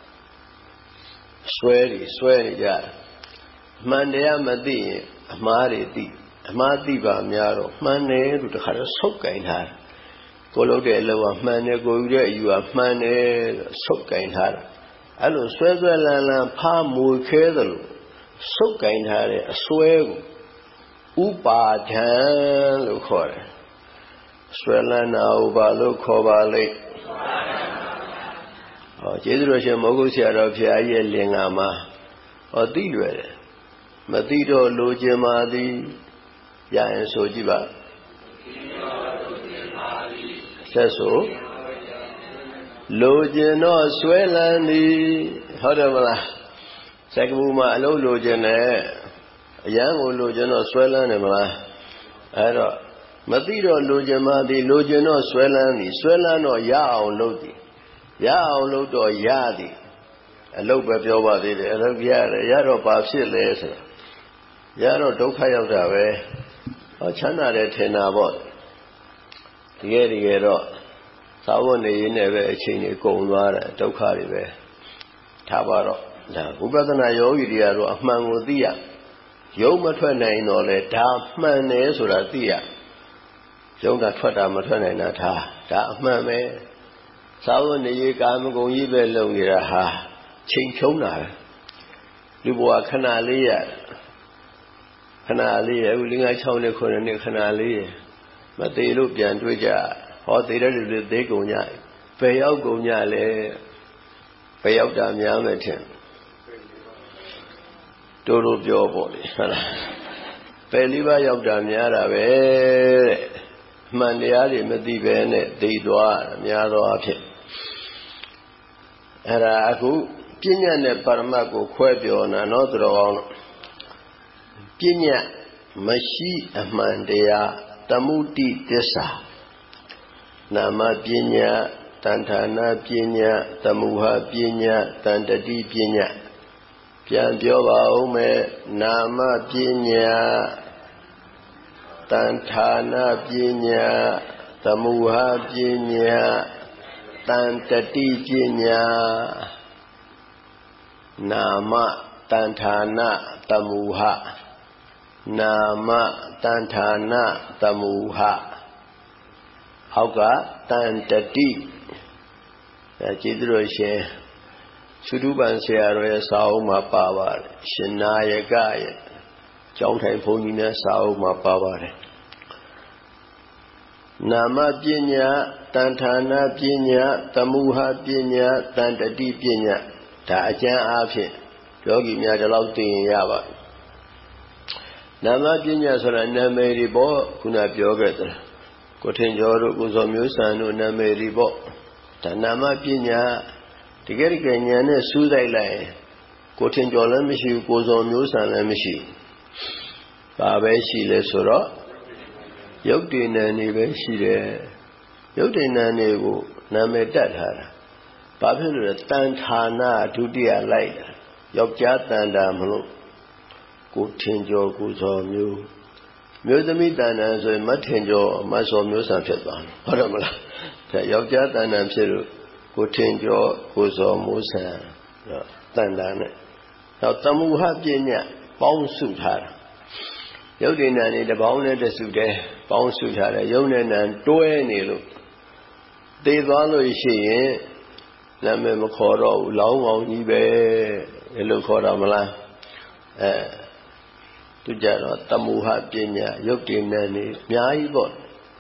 ဆွဲနေကြမှန်တရားမသိရင်အမှားတွေသိအမှားသိပါများတော့မှန်တယ်လို့တခါတော့ဆုပ်ကင်ထားတယ်ကိုလုပ်တဲ့အလုပ်ကမှန်တယ်ကိုယူတဲ့အယူကမှန်တယ်လို့ဆုပ်ကင်ထားတာအဲ့လိုဆွဲလန်းဖားမူခဲသလိုဆုပ်ကင်ထားတဲ့အစွဲကိုဥပါဒံလို့ခေါ်တယ်ဆွဲလန်းတာဥပါလို့ခေါ်ပါလိမ့်ဟောကျေးဇူးတော်ရှင်မောဂုတ်ဆရာတော်ဘုရားရဲ့လင်္ကာမှာဟောသိလွယ်တယ်မသိတော့လိုချင်ပါသည်ရရင်ဆိုကြည့်ပါဆက်ဆိုလိုချင်တော့ဆွဲလန်းသည်ဟုတ်တယ်မလားစက္ကမူမှာအလုံးလိုချင်တယ်အရန်ကိုလိုချင်တော့ဆွဲလန်းတယ်မလားအဲ့တော့မသိတော့လိုချင်ပါသည်လိုချင်တော့ဆွဲလန်းသည်ဆွဲလန်းတော့ရအောင်လုပ်သည်ရအောင်လုပ်တော့ရသည်အလုပ်ပဲပြောပါသေးတယ်အလုပ်ရတယ်ရတော့ဘာဖြစ်လဲဆိုတော့ရတော့ဒုက္ခရောက်တာပဲဟောချမ်းသာတယ်ထင်တာပေါ့တကယ်တော့သာဝနေရင်းနဲ့ပဲအချိန်ကြီးကုန်သွားတယ်ဒုက္ခတွေပဲထားပါတော့ဒါဝိပဿနာယောဂီတွေကတော့အမှန်ကိုသိရယုံမထွက်နိုင်တော့လေဒါမှန်တယ်ဆိုတာသိရယုံတာထွက်တာမထွက်နိုင်တာဒါအမှန်ပဲသာဝနေရကာမဂုဏ်ကြီးပဲလုံနေတာဟာချိန်ဖြုံးတာပဲလူဘဝခဏလေးရအခု5-6 နှစ်9နှစ်ခဏလေးရမသေးလို့ပြန်တွေ့ကြဟောသေးတဲ့လူတွေသေးကုန်ကြဘယ်ရောက်ကုန်ကြလဲဘယ်ရောက်တာများမယ်ထင်တို့ပြောပေါ့လေဟုတ်လားပယ်လေးပါးရောက်တာများတာပဲတဲ့အမှန်တရားတွေမသိပဲနဲ့သိသွားများသောအဖြစ်အဲ့ဒါအခုပညာနဲ့ပရမတ်ကိုခွဲပြောနာနော်သူတော်ကောင်းပညာမရှိအမှန်တရားသမုဒိသစ္စာနာမပညာတဏ္ဍာနာပညာသမုဟပညာတန္တတိပညာပြန်ပြောပါဦးမယ်နာမပညာတဏ္ဍာနာပညာသမုဟပညာတန္တတိပညာနာမတဏ္ဍာနာသမုဟနာမတဏ္ဍာနာသမုဟအောက်ကတန္တတိကျေးဇူးတော်ရှင်သုတုပန်ဆရာတော်ရဲ့စာအုပ်မှာပါပါတယ်ရှင်နာယကရဲ့ကျောင်းထိုင်ဘုန်းကြီးနဲ့စာအုပ်မှာပါပါတယ်နာမပညာတဏ္ဍာနာပညာသမုဟပညာတန္တတိပညာဒါအကျမ်းအားဖြင့်ယောဂီများဒီလောက်သိရင်ရပါနာမပညာဆိုတာနာမည်တွေပေါ့ခုနပြောခဲ့တယ်ကိုထင်ကျော်တို့ကိုစောမျိုးဆန်တို့နာမည်တွေပေါ့ဒါနာမပညာတကယ်တကယ်ဉာဏ်နဲ့စူးစိုက်လိုက်ရင်ကိုထင်ကျော်လည်းမရှိဘူးကိုစောမျိုးဆန်လည်းမရှိဘူးဘာပဲရှိလဲဆိုတော့ယုတ်တိဏ္ဍာန်တွေပဲရှိတယ်ယုတ်တိဏ္ဍာန်တွေကိုနာမည်တတ်ထားတာဘာဖြစ်လို့လဲတန်ဌာနဒုတိယလိုက်တာယောက်ျားတန်တာမလို့ကိုထင်ကျော်ကိုစောမျိုးမျိုးသမီးတန်တန်ဆိုရင်မထင်ကျော်မစောမျိုးဆန်ဖြစ်သွားတယ်ဟုတ်တယ်မလားဒါယောက်ျားတန်တန်ဖြစ်လို့ကိုထင်ကျော်ကိုစောမျိုးဆန်တန်တန်နဲ့နောက်သမုဟပညာပေါင်းစုထားတာယုတ်တိဏ္ဍာန်တွေတပေါင်းနဲ့တစုတည်းပေါင်းစုထားတယ်ယုတ်နဲ့နံတွဲနေလို့သိသွားလို့ရှိရင်နာမည်မခေါ်တော့ဘူးလောင်းအောင်ကြီးပဲဒီလိုခေါ်တာမလားသူကြတော့သမုဟပညာယုတ်တိဏ္ဍာန်တွေအများကြီးပေါ့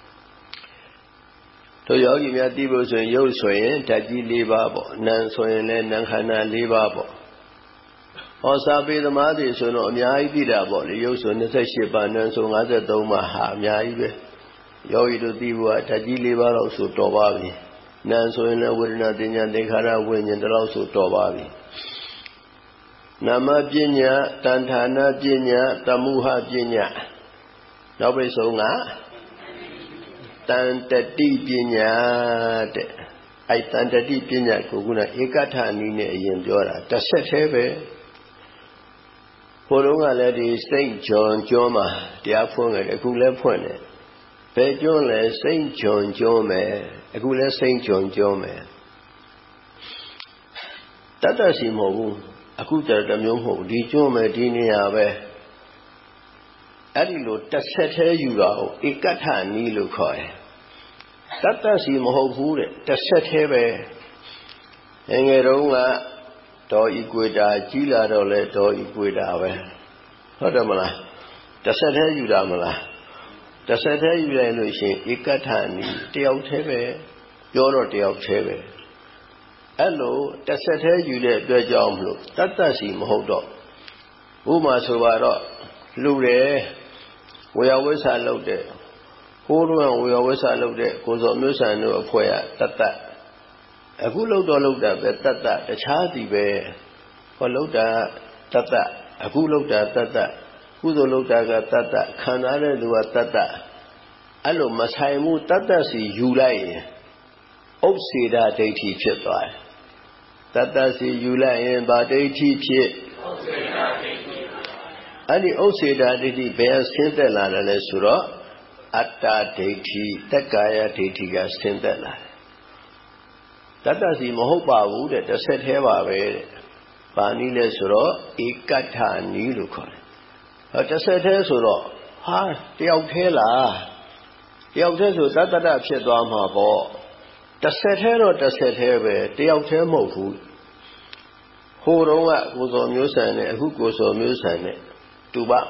တို့ယောဂီများသိဖို့ဆိုရင်ယုတ်ဆိုရင်ဓာတ်ကြီး၄ပါးပေါ့နံဆိုရင်လည်းနံခန္ဓာ၄ပါးပေါ့ဟောစာပေသမားတွေဆိုတော့အများကြီးသိတာပေါ့လေယုတ်ဆို28ပါးနံဆို53ပါးဟာအများကြီးပဲယောဂီတို့သိဖို့ကဓာတ်ကြီး၄ပါးလောက်ဆိုတော်ပါပြီနံဆိုရင်လည်းဝေဒနာသင်ညာသင်္ခါရဝိညာဉ်တလောက်ဆိုတော်ပါပြီနာမပညာတဏ္ဍာနာပညာသမုဟပညာနောက်ပိတ်ဆုံးကတန္တတိပညာတဲ့အဲတန္တတိပညာကိုခုနဧကထအနည်းနဲ့အရင်ပြောတာတစ်ဆက်သေးပဲဟိုတုန်းကလည်းဒီစိန့်ဂျွန်ကျွန်းမှာတရားဖွင့်ခဲ့တယ်အခုလည်းဖွင့်တယ်ဘယ်ကျွန်းလဲစိန့်ဂျွန်ကျွန်းမယ်အခုလည်းစိန့်ဂျွန်ကျွန်းမယ်တတ်တစီမဟုတ်ဘူးအခုတည်းတမျိုးမဟုတ်ဒီကျွန်းမယ်ဒီနေရာပဲအဲ့ဒီလိုတစ်ဆက်သေးယူတာကိုဧကထအနည်းလို့ခေါ်တယ်တတ်တစီမဟုတ်ဘူးတဲ့တစ်ဆက်သေးပဲငယ်တုန်းကဒေါ်ဤကွေတာကြီးလာတော့လဲဒေါ်ဤကွေတာပဲဟုတ်တယ်မလားတစ်ဆက်သေးယူတာမလားတစ်ဆက်သေးယူလိုက်လို့ရှိရင်ဧကထအနည်းတယောက်သေးပဲပြောတော့တယောက်သေးပဲအဲ့လိုတစ်ဆက်သေးယူတဲ့အတွက်ကြောင့်မလို့တတ်တစီမဟုတ်တော့ဥပမာဆိုပါတော့လူတယ်ဝေယဝိဆာလုပ်တဲ့ဟိုးတော့ဝေယဝိဆာလုပ်တဲ့ကိုစောမျိုးဆန်တို့အဖွဲ့ကတတ်အခုလုပ်တော့လုပ်တာပဲတတ်တခြားစီပဲဟောလုပ်တာတတ်အခုလုပ်တာတတ်ကုသိုလ်လုပ်တာကတတ်ခံရတဲ့သူကတတ်အဲ့လိုမဆိုင်မှုတတ်စီယူလိုက်ရင်ဥစ္စေဒဒိဋ္ဌိဖြစ်သွားတယ်တတ်စီယူလိုက်ရင်ဗာဒိဋ္ဌိဖြစ်ဥစ္စေဒဒိဋ္ဌိအဲ့ဒီဥစ္စေဒဒိဋ္ဌိဘယ်ဆင်းသက်လာတယ်လဲဆိုတော့အတ္တဒိဋ္ဌိတက္ကာယဒိဋ္ဌိကဆင်းသက်လာတယ်တတ်စီမဟုတ်ပါဘူးတဲ့တစ်ဆက်သေးပါပဲတဲ့ဘာနည်းလဲဆိုတော့ဧကထနည်းလို့ခေါ်တယ်ဟောတစ်ဆက်သေးဆိုတော့ဟာတယောက်သေးလားတယောက်သေးဆိုတတ္တဖြစ်သွားမှာပေါ့တစ်ဆက်သေးတော့တစ်ဆက်သေးပဲတယောက်သေးမဟုတ်ဘူးဟိုတုန်းကကိုစောမျိုးဆန်နဲ့အခုကိုစောမျိုးဆန်နဲ့တူပါ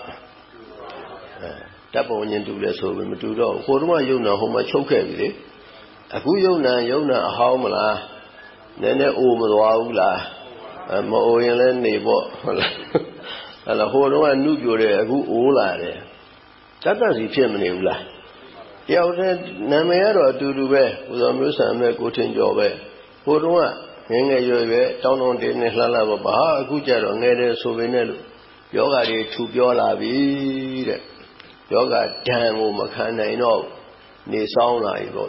တပ်ပုံချင်းတူလဲဆိုပြီးမတူတော့ဟိုတုန်းကယုံနာဟိုမှာချုပ်ခဲ့ပြီလေအခုယုံနာအဟောင်းမလားနည်းနည်းအိုမသွားဘူးလားမအိုရင်လည်းနေပေါ့ဟုတ်လား là hồ đông là nụ biểu đấy aku ố là đấy chắc là gì phim này ula theo thế nam ấy rồi từ từ về bây giờ sản về cố trình cho về hồ đông à nghe rồi về trong đồng tiền này là bà aku chờ rồi nghe đấy số bên này yoga đi thu biểu là vì đấy yoga đàn một mà khán này nó nề sau lại rồi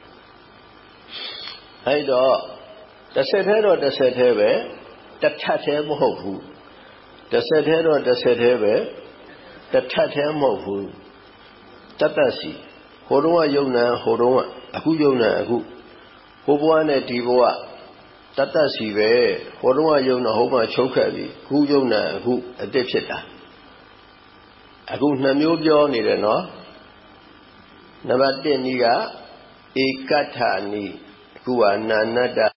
hay đó tất sẽ thế rồi tất sẽ thế về tất thế một hộp tất sẽ thế rồi tất sẽ thế về tất thế một hộp tất gì hồ đông à dùng nè hồ đông à aku dùng nè aku hồ bùa này đi bùa tất gì về hồ đông à dùng nè hồ mà chốt cái gì aku dùng nè aku ở đây chết à aku năm nhiêu giờ này rồi nó nằm ở đây ní cả ekathani kuananada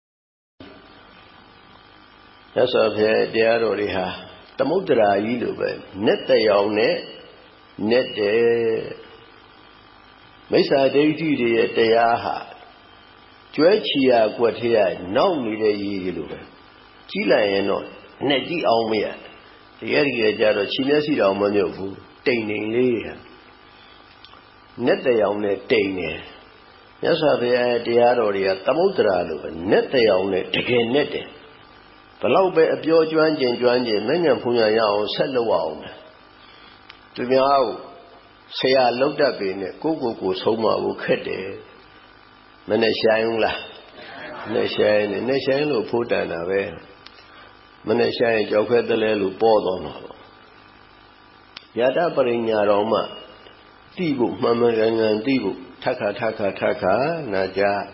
nhớ sao thế địa rồi đi ha tâm út ra gì luôn vậy nét tay ông nè nét để mấy sao đây đi để tay ha chơi chia qua thế nấu mì để gì luôn vậy chỉ là nó nét đi ông mày thì cái giờ rồi chỉ nhớ gì đâu mà nhiều vụ tình hình đi nét tay ông nè tình nè nhớ sao thế địa rồi đi tâm út ra luôn nét tay ông nè cái nét đấy và lâu về biểu chuyên gì mấy nhà phụ nhà nhau xét lâu vào nè tụi nhau xe lâu đã về nè cố sống mà cố khét đấy mà này xe không là này xe lúc phụ đại nào về mà này xe cho khét tới lúc bỏ đó nó giờ đã bơi nhà rồi mà đi bộ mà ngang đi bộ thắc na cha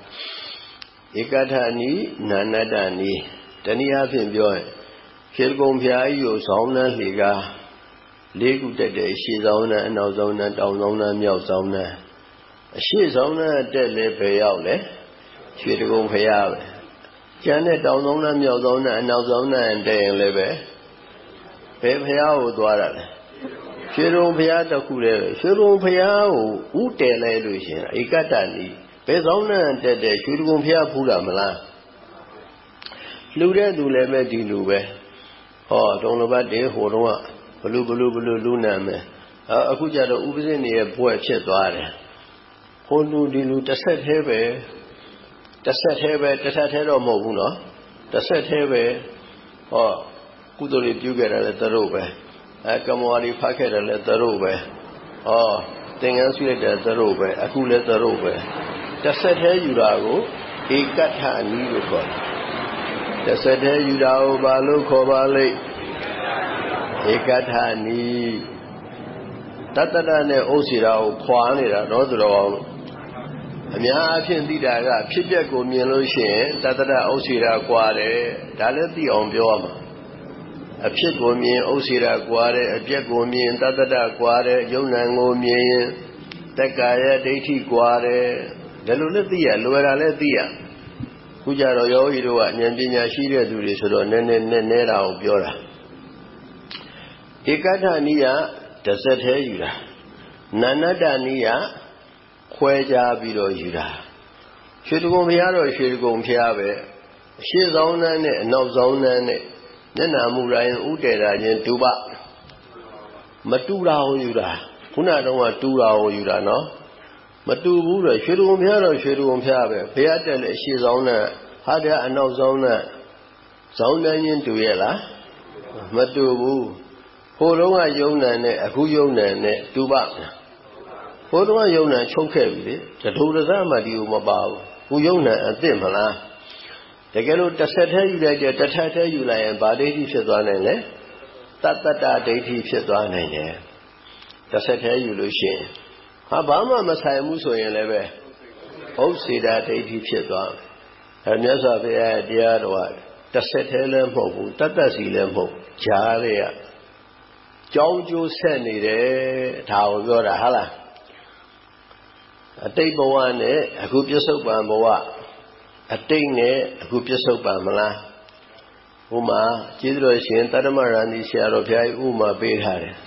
ekathani nanadani tဏှာဖြင့်ပြောရင်ခေတ္တကုံဖျားကြီးကိုဆောင်းနှန်းလှေကားလေးခုတက်တဲ့ရှေ့ဆောင်နှန်းအနောက်ဆောင်နှန်းတောင်ဆောင်နှန်းမြောက်ဆောင်နှန်းအရှေ့ဆောင်နှန်းတက်လေဘယ်ရောက်လဲရွှေတကုံဖျားပဲကျန်တဲ့တောင်ဆောင်နှန်းမြောက်ဆောင်နှန်းအနောက်ဆောင်နှန်းတက်ရင်လည်းပဲဘယ်ဖျားကိုသွားတာလဲရွှေတကုံဖျားတစ်ခုလေရွှေတကုံဖျားကိုဥတည်လိုက်လို့ရှင်ဧကတ္တနီဘယ်ဆောင်နှန်းတက်တဲ့ရွှေတကုံဖျားဖူးတာမလားလူတဲ့သူလည်းပဲဒီလူပဲဟောတုံလပတ်တေဟိုတော့ဘလူလူနာမယ်အခုကြတော့ဥပဇင်းတွေရဲ့ဘွဲ့ဖြစ်သွားတယ်ဟိုလူဒီလူတစ်ဆက်သေးပဲတစ်ထပ်သေးတော့မဟုတ်ဘူးနော်တစ်ဆက်သေးပဲဟောကုသိုလ်တွေပြုခဲ့တယ်လည်းသူတို့ပဲကမ္မဝါဒီဖတ်ခဲ့တယ်လည်းသူတို့ပဲဟောသင်္ကန်းဆွလိုက်တယ်သူတို့ပဲအခုလည်းသူတို့ပဲတစ်ဆက်သေးယူတာကိုဧကဋ္ဌအနည်းလို့ခေါ်တယ်တစ်ဆက်တည်းယူတာကိုဘာလို့ခေါ်ပါလိမ့်ဧကဋ္ဌာနီတတ္တရနဲ့ဥစ္စေတာကိုခွာနေတာတော့သူတော်အောင်အများအဖြစ်သိတာကဖြစ်ပျက်ကိုမြင်လို့ရှိရင်တတ္တရဥစ္စေတာကွာတယ်ဒါလည်းသိအောင်ပြောရမှာအဖြစ်ကိုမြင်ဥစ္စေတာကွာတယ်အပျက်ကိုမြင်တတ္တရကွာတယ်ယုံနံကိုမြင်ရင်တက္ကာယဒိဋ္ဌိကွာတယ်ဒါလိုလည်းသိရလွယ်တာလည်းသိရခုကြတော့ယောဂီတို့ကဉာဏ်ပညာရှိတဲ့သူတွေဆိုတော့နည်းတာကိုပြောတာဧကဋ္ဌနိယတစ်ဆက်သေးယူတာနာနတ္တနိယခွဲခြားပြီးတော့ယူတာရွှေတကုံဖျားတော့ရွှေတကုံဖျားပဲအရှေ့ဆောင်နှန်းနဲ့အနောက်ဆောင်နှန်းနဲ့မျက်နှာမူတိုင်းဥတည်တာချင်းဒုပမတူတာကိုယူတာခုနတုန်းကတူတာကိုယူတာနော်မတူဘူးတော့ရွှေတကုံဖျားတော့ရွှေတကုံဖျားပဲဘုရားတက်လေအရှေ့ဆောင်နှန်းဟာတဲ့အနောက်ဆောင်နှန်းဇောင်းနှန်းချင်းတူရဲ့လားမတူဘူးဟိုတုန်းကယုံနံနဲ့အခုယုံနံနဲ့တူပါဟိုတုန်းကယုံနံချုပ်ခဲ့ပြီလေတဒုရဇမှဒီကိုမပါဘူးခုယုံနံအစ်စ်မလားတကယ်လို့တစ်ဆက်သေးယူလိုက်တဲ့တစ်ထပ်သေးယူလိုက်ရင်ဗာဒိဋ္ဌိဖြစ်သွားနိုင်လေတတ္တတဒိဋ္ဌိဖြစ်သွားနိုင်တယ်တစ်ဆက်သေးယူလို့ရှိရင်ဘာမှမဆိုင်ဘူးဆိုရင်လည်းပဲဥစ္စေတာဒိဋ္ဌိဖြစ်သွားတယ်မြတ်စွာဘုရားတရားတော်တစ်ဆက်သေးလည်းမဟုတ်ဘူးတတ္တစီလည်းမဟုတ်ဂျားတွေကကြောင်းကျိုးဆက်နေတယ်ဒါကိုပြောတာဟုတ်လားအတိတ်ဘဝနဲ့အခုပြစ္ဆုတ်ပံဘဝအတိတ်နဲ့အခုပြစ္ဆုတ်ပံမလားဥမာကျေးဇူးတော်ရှင်တတ္တမရဏီဆရာတော်ဘုရားဥမာပေးထားတယ်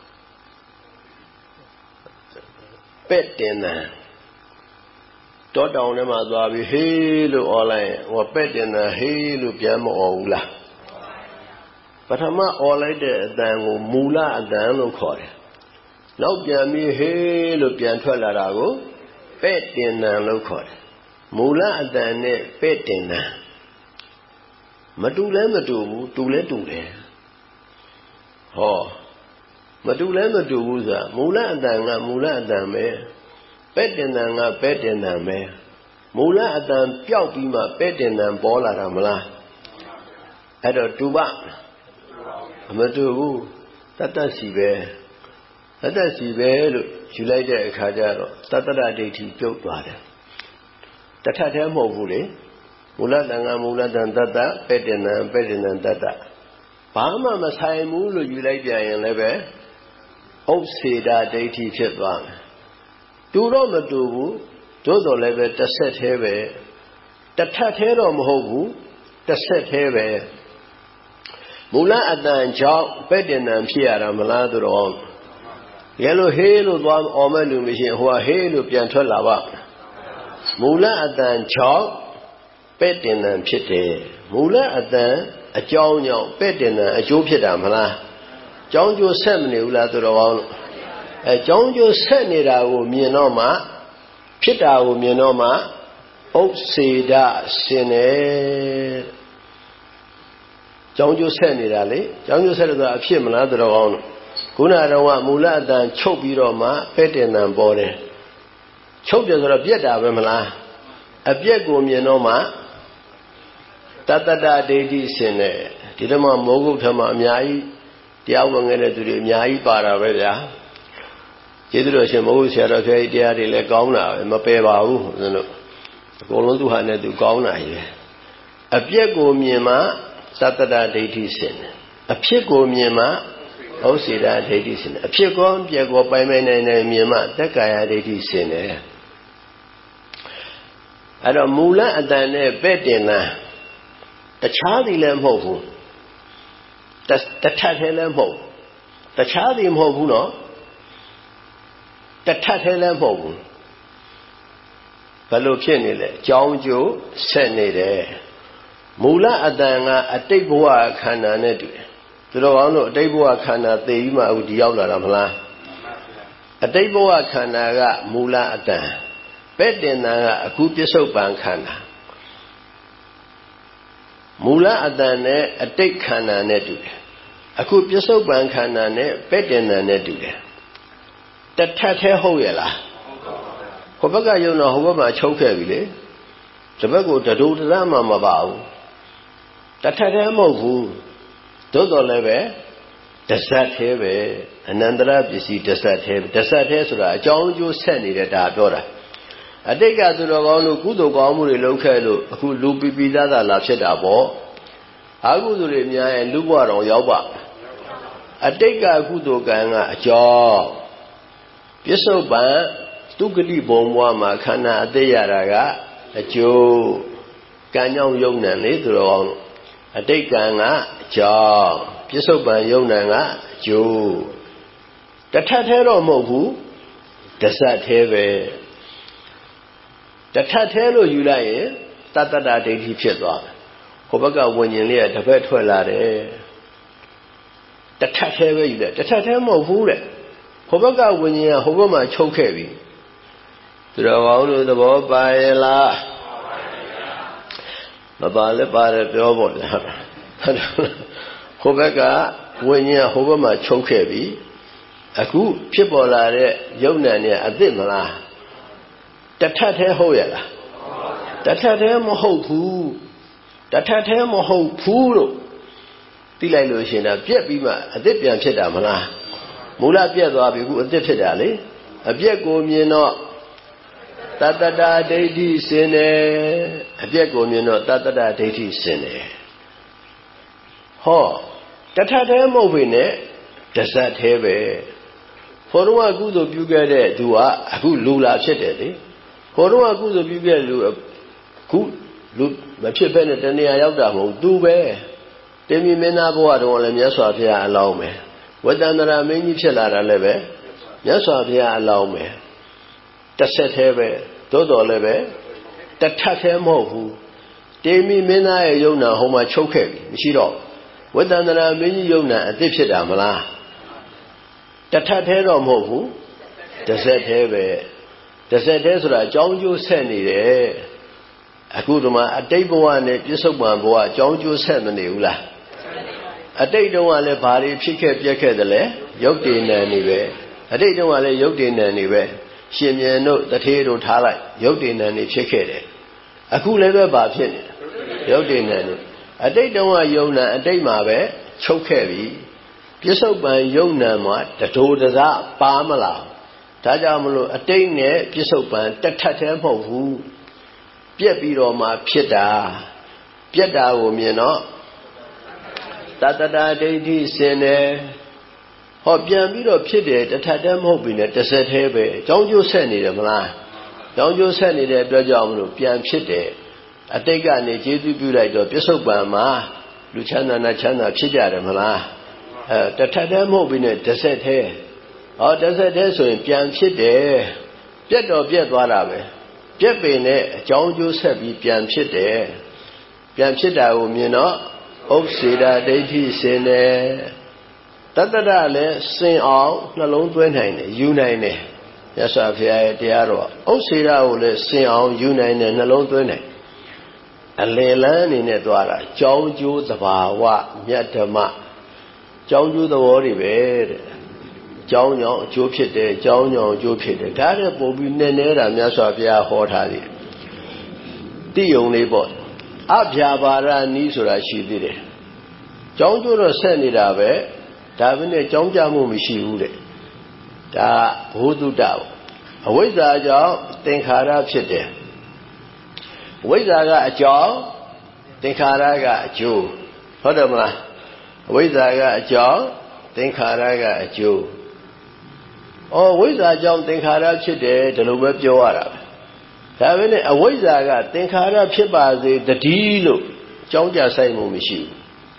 ပက်တင်တယ်တောတောင်ထဲမှာသွားပြီးဟေးလို့អော်လိုက်ဟောပက်တင်တယ်ဟေးလို့ပြန်မអော်ဘူးလားဟပထမအော်လိုက်တဲ့အတန်ကိုမူလအတန်လို့ခေါ်တယ်နောက်ပြန်ပြီးဟေးလို့ပြန်ထွက်လာတာကိုပဲ့တင်တန်လို့ခေါ်တယ်မူလအတန်နဲ့ပဲ့တင်တန်မတူလဲမတူဘူးတူလဲတူတယ်ဟောမတူလဲမတူဘူးဆိုတာမူလအတန်ကမူလအတန်ပဲပဲ့တင်တန်ကပဲ့တင်တန်ပဲမူလအတန်ပျောက်ပြီးမှပဲ့တင်တန်ပေါ်လာတာမလားအဲ့တော့တူပါမတူဘူးတတ္တစီပဲတတ္တစီပဲလို့ယူလိုက်တဲ့အခါကျတော့သတ္တရဒိဋ္ဌိပြုတ်သွားတယ်တထက်တည်းမဟုတ်ဘူးလေမူလတန်ကမူလတန်တတ္တပဲ့တင်တန်ပဲ့တင်တန်တတ္တဘာမှမဆိုင်ဘူးလို့ယူလိုက်ပြန်ရင်လည်းပဲဥစ္စေတဒိဋ္ဌိဖြစ်သွားမယ်တူတော့မတူဘူးသို့တော်လည်းပဲတစ်ဆက်သေးပဲတစ်ထပ်သေးတော့မဟုတ်ဘူးတစ်ဆက်သေးပဲမူလအတန်ကြောင့်ပဲ့တင်တန်ဖြစ်ရတာမလားဆိုတော့ရဲလို့ဟေးလို့သွားအော်မဲ့လူမရှိရင်ဟိုကဟေးလို့ပြန်ထွက်လာပါမူလအတန်ကြောင့်ပဲ့တင်တန်ဖြစ်တယ်မူလအတန်အကြောင်းကြောင့်ပဲ့တင်တန်အကျိုးဖြစ်တာမလားကြောင်းကျိုးဆက်မနေဘူးလားဆိုတော့ကြောင်းကျိုးဆက်နေတာကိုမြင်တော့မှဖြစ်တာကိုမြင်တော့မှဥစ္စေတဆင်တယ်ကြောင်းကျိုးဆက်နေတာလေကြောင်းကျိုးဆက်လို့ဆိုတာအဖြစ်မလားဆိုတော့ခုနကတော့မူလအတန်ချုပ်ပြီးတော့မှပဲ့တင်တန်ပေါ်တယ်ချုပ်တယ်ဆိုတော့ပြက်တာပဲမလားအပြက်ကိုမြင်တော့မှတတ္တဒိဋ္ဌိဆင်တယ်ဒီတော့မှမိုးကုတ်ထမအများကြီးတရားဝင်ခဲ့တဲ့သူတွေအများကြီးပါတာပဲဗျာကျေးဇူးတော်ရှင်မိုးကုတ်ဆရာတော်ဖျားကြီးတရားတွေလည်းကောင်းတာပဲမပယ်ပါဘူးဦးဇင်းတို့အကုန်လုံးသူဟာနဲ့သူကောင်းတာကြီးပဲအပြက်ကိုမြင်မှတတ္တဒိဋ္ဌိဆင်တယ်အဖြစ်ကိုမြင်မှဥစ္စေတဒိဋ္ဌိဆင်တယ်အဖြစ်ကောအပြက်ကောပိုင်ပိုင်နိုင်နိုင်မြင်မှတက္ကာယဒိဋ္ဌိဆင်တယ်အဲ့တော့မူလအတန်နဲ့ပဲ့တင်တန်တခြားသည်လည်းမဟုတ်ဘူးတထပ်သေးလည်းမဟုတ်တခြားသည်မဟုတ်ဘူးနော်တထပ်သေးလည်းမဟုတ်ဘူးဘယ်လိုဖြစ်နေလဲကြောင်းကျိုးဆက်နေတယ်မူလအတန်ကအတိတ်ဘဝခန္ဓာနဲ့တူတယ်သူတော်ကောင်းတို့အတိတ်ဘဝခန္ဓာသိပြီးမှအခုဒီရောက်လာတာမလားအတိတ်ဘဝခန္ဓာကမူလအတန်ပဲ့တင်တန်ကအခုပြစ္ဆုတ်ပံခန္ဓာမူလအတန်နဲ့အတိတ်ခန္ဓာနဲ့တူတယ်အခုပြစ္ဆုတ်ပံခန္ဓာနဲ့ပဲ့တင်တန်နဲ့တူတယ်တထပ်သေးဟုတ်ရဲ့လားဟိုဘက်ကယုံတော့ဟိုဘက်မှာချုပ်ခဲ့ပြီလေဒီဘက်ကိုတဒုတရမှမပါဘူးတထပ်သေးမဟုတ်ဘူးသို့တော်လည်းပဲတဇတ်သေးပဲအနန္တရပစ္စည်းတဇတ်သေးဆိုတာအကြောင်းအကျိုးဆက်နေတဲ့ဒါပြောတာအတိတ်ကသူတော်ကောင်းတို့ကုသိုလ်ကောင်းမှုတွေလုပ်ခဲ့လို့အခုလူပီပီသားသာလာဖြစ်တာပေါ့အကုသိုလ်တွေများရင်လူဘဝတော်ရောက်ပါအတိတ်ကကုသိုလ်ကံကအကြောင်းပြစ္ဆုတ်ပံဒုက္ခတိဘုံဘဝမှာခန္ဓာအသိရတာကအကျိုးကံကြောင့်ယုံနံလေသူတော်ကောင်းအတိတ်ကံကအကြောင်းပြစ္ဆုတ်ပံယုံနံကအကျိုးတထပ်သေးတော့မဟုတ်ဘူးတဇတ်သေးပဲတထပ်သေးလို့ယူလိုက်ရင်တတ္တဒိဋ္ဌိဖြစ်သွားတယ်ဟိုဘက်ကဝิญဉ်လေးကတစ်ဖက်ထွက်လာတယ်တထပ်သေးပဲယူတယ်တထပ်သေးမဟုတ်ဘူးတဲ့ဟိုဘက်ကဝิญဉ်ကဟိုဘက်မှာချုပ်ခဲ့ပြီသူတော်ကောင်းတို့သဘောပါရဲ့လားမပါလဲပါတယ်ပြောပေါ့ဗျာဟိုဘက်ကဝิญဉ်ကဟိုဘက်မှာချုပ်ခဲ့ပြီအခုဖြစ်ပေါ်လာတဲ့ယုံ nant เนี่ยအသစ်မလားတထပ်သေးဟုတ်ရဲ့လားတထပ်သေးမဟုတ်ဘူးတထပ်သေးမဟုတ်ဘူးလို့သိလိုက်လို့ရှိရင်ဒါပြက်ပြီးမှအသစ်ပြန်ဖြစ်တာမလားမူလပြက်သွားပြီအခုအသစ်ဖြစ်တာလေအပြက်ကိုမြင်တော့တတ္တဒိဋ္ဌိဆင်တယ်အပြက်ကိုမြင်တော့တတ္တဒိဋ္ဌိဆင်တယ်ဟောတထပ်သေးမဟုတ်ပြီနဲ့တဇတ်သေးပဲဟိုတော့ကုသိုလ်ပြုခဲ့တဲ့သူကအခုလူလာဖြစ်တယ်လေဟိုတော့ကုသိုလ်ပြုခဲ့တဲ့လူအခုလူမဖြစ်ဘဲနဲ့တဏှာရောက်တာမဟုတ်သူပဲတင်မြမင်းသားဘဝတုန်းကလည်းမြတ်စွာဘုရားအလောင်းပဲဝတ္တန္တရာမင်းကြီးဖြစ်လာတာလည်းပဲမြတ်စွာဘုရားအလောင်းပဲတစ်ဆက်သေးပဲသို့တော်လည်းပဲတထပ်သေးမဟုတ်ဘူးတင်မြမင်းသားရဲ့ယုံနာဟိုမှာချုပ်ခဲ့ပြီမရှိတော့ဝိတန္တရာမင်းကြီးယုံနာအသိဖြစ်တာမလားတထပ်သေးတော့မဟုတ်ဘူးတစ်ဆက်သေးပဲတစ်ဆက်သေးဆိုတာအကြောင်းကျိုးဆက်နေတယ်အခုဒီမှာအတိတ်ဘဝနဲ့ပြစ္ဆုတ်ပံဘဝအကြောင်းကျိုးဆက်မနေဘူးလားအတိတ်တုန်းကလည်းဘာတွေဖြစ်ခဲ့ပြက်ခဲ့တယ်လဲရုပ်တည်နေနေပဲအတိတ်တုန်းကလည်းရုပ်တည်နေနေပဲရှင်မြန်တို့တထေးတို့ထားလိုက်ရုပ်တည်နေနေဖြစ်ခဲ့တယ်အခုလည်းပဲဘာဖြစ်နေရုပ်တည်နေနေအတိတ်တုန်းကယုံနာအတိတ်မှာပဲချုပ်ခဲ့ပြီပြစ္ဆုတ်ပံယုံနာမှာတဒိုတစပါမလားဒါကြောင့်မလို့အတိတ်နဲ့ပြစ္ဆုတ်ပံတစ်ထပ်တည်းမဟုတ်ဘူးပြက်ပြီးတော့မှဖြစ်တာပြက်တာကိုမြင်တော့တတ္တတာဒိဋ္ဌိစင်တယ်ဟောပြန်ပြီးတော့ဖြစ်တယ်တစ်ထပ်တည်းမဟုတ်ပြီနဲ့တစ်ဆက်တည်းပဲအကြောင်းကျိုးဆက်နေတယ်မလားအကြောင်းကျိုးဆက်နေတဲ့အတွက်ကြောင့်မလို့ပြန်ဖြစ်တယ်အတိတ်ကနေကျေးဇူးပြုလိုက်တော့ပြစ္ဆုတ်ပံမှာလူချမ်းသာနာချမ်းသာဖြစ်ကြတယ်မလားတစ်ထပ်တည်းမဟုတ်ပြီနဲ့တစ်ဆက်တည်းဟောတစ်ဆက်တည်းဆိုရင်ပြန်ဖြစ်တယ်ပြက်တော့ပြက်သွားတာပဲပြက်ပင်နဲ့အကြောင်းကျိုးဆက်ပြီးပြန်ဖြစ်တယ်ပြန်ဖြစ်တာကိုမြင်တော့ဥစ္စေတာဒိဋ္ဌိစင်တယ်တတ္တရလည်းစင်အောင်နှလုံးသွင်းနိုင်တယ်ယူနိုင်တယ်မြတ်စွာဘုရားရဲ့တရားတော်ဥစ္စေတာကိုလည်းစင်အောင်ယူနိုင်တယ်နှလုံးသွင်းနိုင်အလယ်လန်းအနေနဲ့သွားတာကြောင်းကျိုးသဘာဝမြတ်ဓမ္မကြောင်းကျိုးသဘောတွေပဲတဲ့ကြောင်းကြောင့်အကျိုးဖြစ်တယ်ကြောင်းကြောင့်အကျိုးဖြစ်တယ်ဒါတဲ့ပုံပြီးနည်းနည်းတာမြတ်စွာဘုရားဟောထားတယ်တိယုံလေးပေါ့အဗျာပါဒနီးဆိုတာရှိသေးတယ်ကြောင်းကျိုးတော့ဆက်နေတာပဲဒါပဲနဲ့ကြောင်းကြမှုမရှိဘူးတဲ့ဒါဘုဒ္ဓတာအဝိဇ္ဇာကြောင့်သင်္ခါရဖြစ်တယ်ဝိဇ္ဇာကအကြောင်းသင်္ခါရကအကျိုးဟုတ်တယ်မလားအဝိဇ္ဇာကအကြောင်းသင်္ခါရကအကျိုးဝိဇ္ဇာကြောင့်သင်္ခါရဖြစ်တယ်ဒီလိုပဲပြောရတာပဲဒါပဲနဲ့အဝိဇ္ဇာကသင်္ခါရဖြစ်ပါစေတတိလို့ကြောင်းကြဆိုင်မှုမရှိဘူး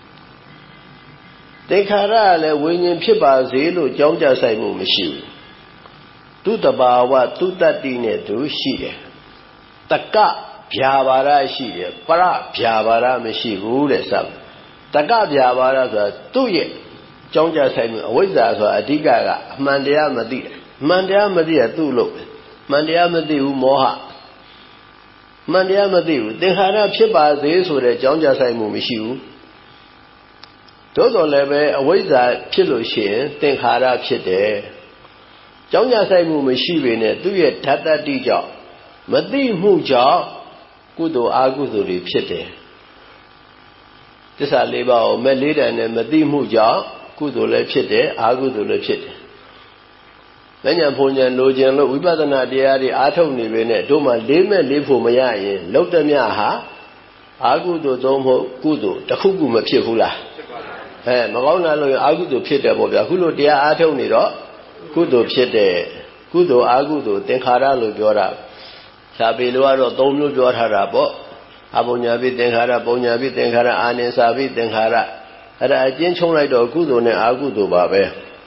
သင်္ခါရကလည်းဝိညာဉ်ဖြစ်ပါစေလို့ကြောင်းကြဆိုင်မှုမရှိဘူးသူတဘာဝသူတတ္တိနဲ့သူရှိတယ်တကဗျာပါဒရှိတယ်ပရဗျာပါဒမရှိဘူးတဲ့စပ်တကဗျာပါဒဆိုတာသူ့ရဲ့ကြောင်းကြဆိုင်မှုအဝိဇ္ဇာဆိုတာအဓိကကအမှန်တရားမသိတယ်အမှန်တရားမသိရသူ့လို့မှန်တရားမသိဘူးမောဟမှန်တရားမသိဘူးသင်္ခါရဖြစ်ပါစေဆိုတဲ့ကြောင်းကြဆိုင်မှုမရှိဘူးသို့တော်လည်းပဲအဝိဇ္ဇာဖြစ်လို့ရှိရင်သင်္ခါရဖြစ်တယ်ကြောင်းကြဆိုင်မှုမရှိပေနဲ့သူ့ရဲ့ဓာတ္တတိကြောင့်မသိမှုကြောင့်ကုသိုလ်အကုသိုလ်တွေဖြစ်တယ်သစ္စာလေးပါးကိုမဲ့လေးတန်နဲ့မသိမှုကြောင့်ကုသိုလ်လည်းဖြစ်တယ်အကုသိုလ်လည်းဖြစ်တယ်။ဉာဏ်ဘုံဉာဏ်လိုခြင်းလို့ဝိပဿနာတရားတွေအားထုတ်နေပေနဲ့တို့မှလေးမဲ့လေးဖို့မရရင်လောက်တမျှဟာအကုသိုလ်သုံးဖို့ကုသိုလ်တစ်ခုခုမဖြစ်ဘူးလားဖြစ်ပါဘူး။မကောင်းတာလို့ရင်အကုသိုလ်ဖြစ်တယ်ပေါ့ဗျာအခုလိုတရားအားထုတ်နေတော့ကုသိုလ်ဖြစ်တယ်ကုသိုလ်အကုသိုလ်သင်္ခါရလို့ပြောတာစာပေလိုကတော့၃မျိုးပြောထားတာပေါ့အပုညာပိသင်္ခါရပုညာပိသင်္ခါရအာနိစာပိသင်္ခါရအဲ့ဒါအကျဉ်းချုံးလိုက်တော့ကုသိုလ်နဲ့အကုသိုလ်ပါပဲ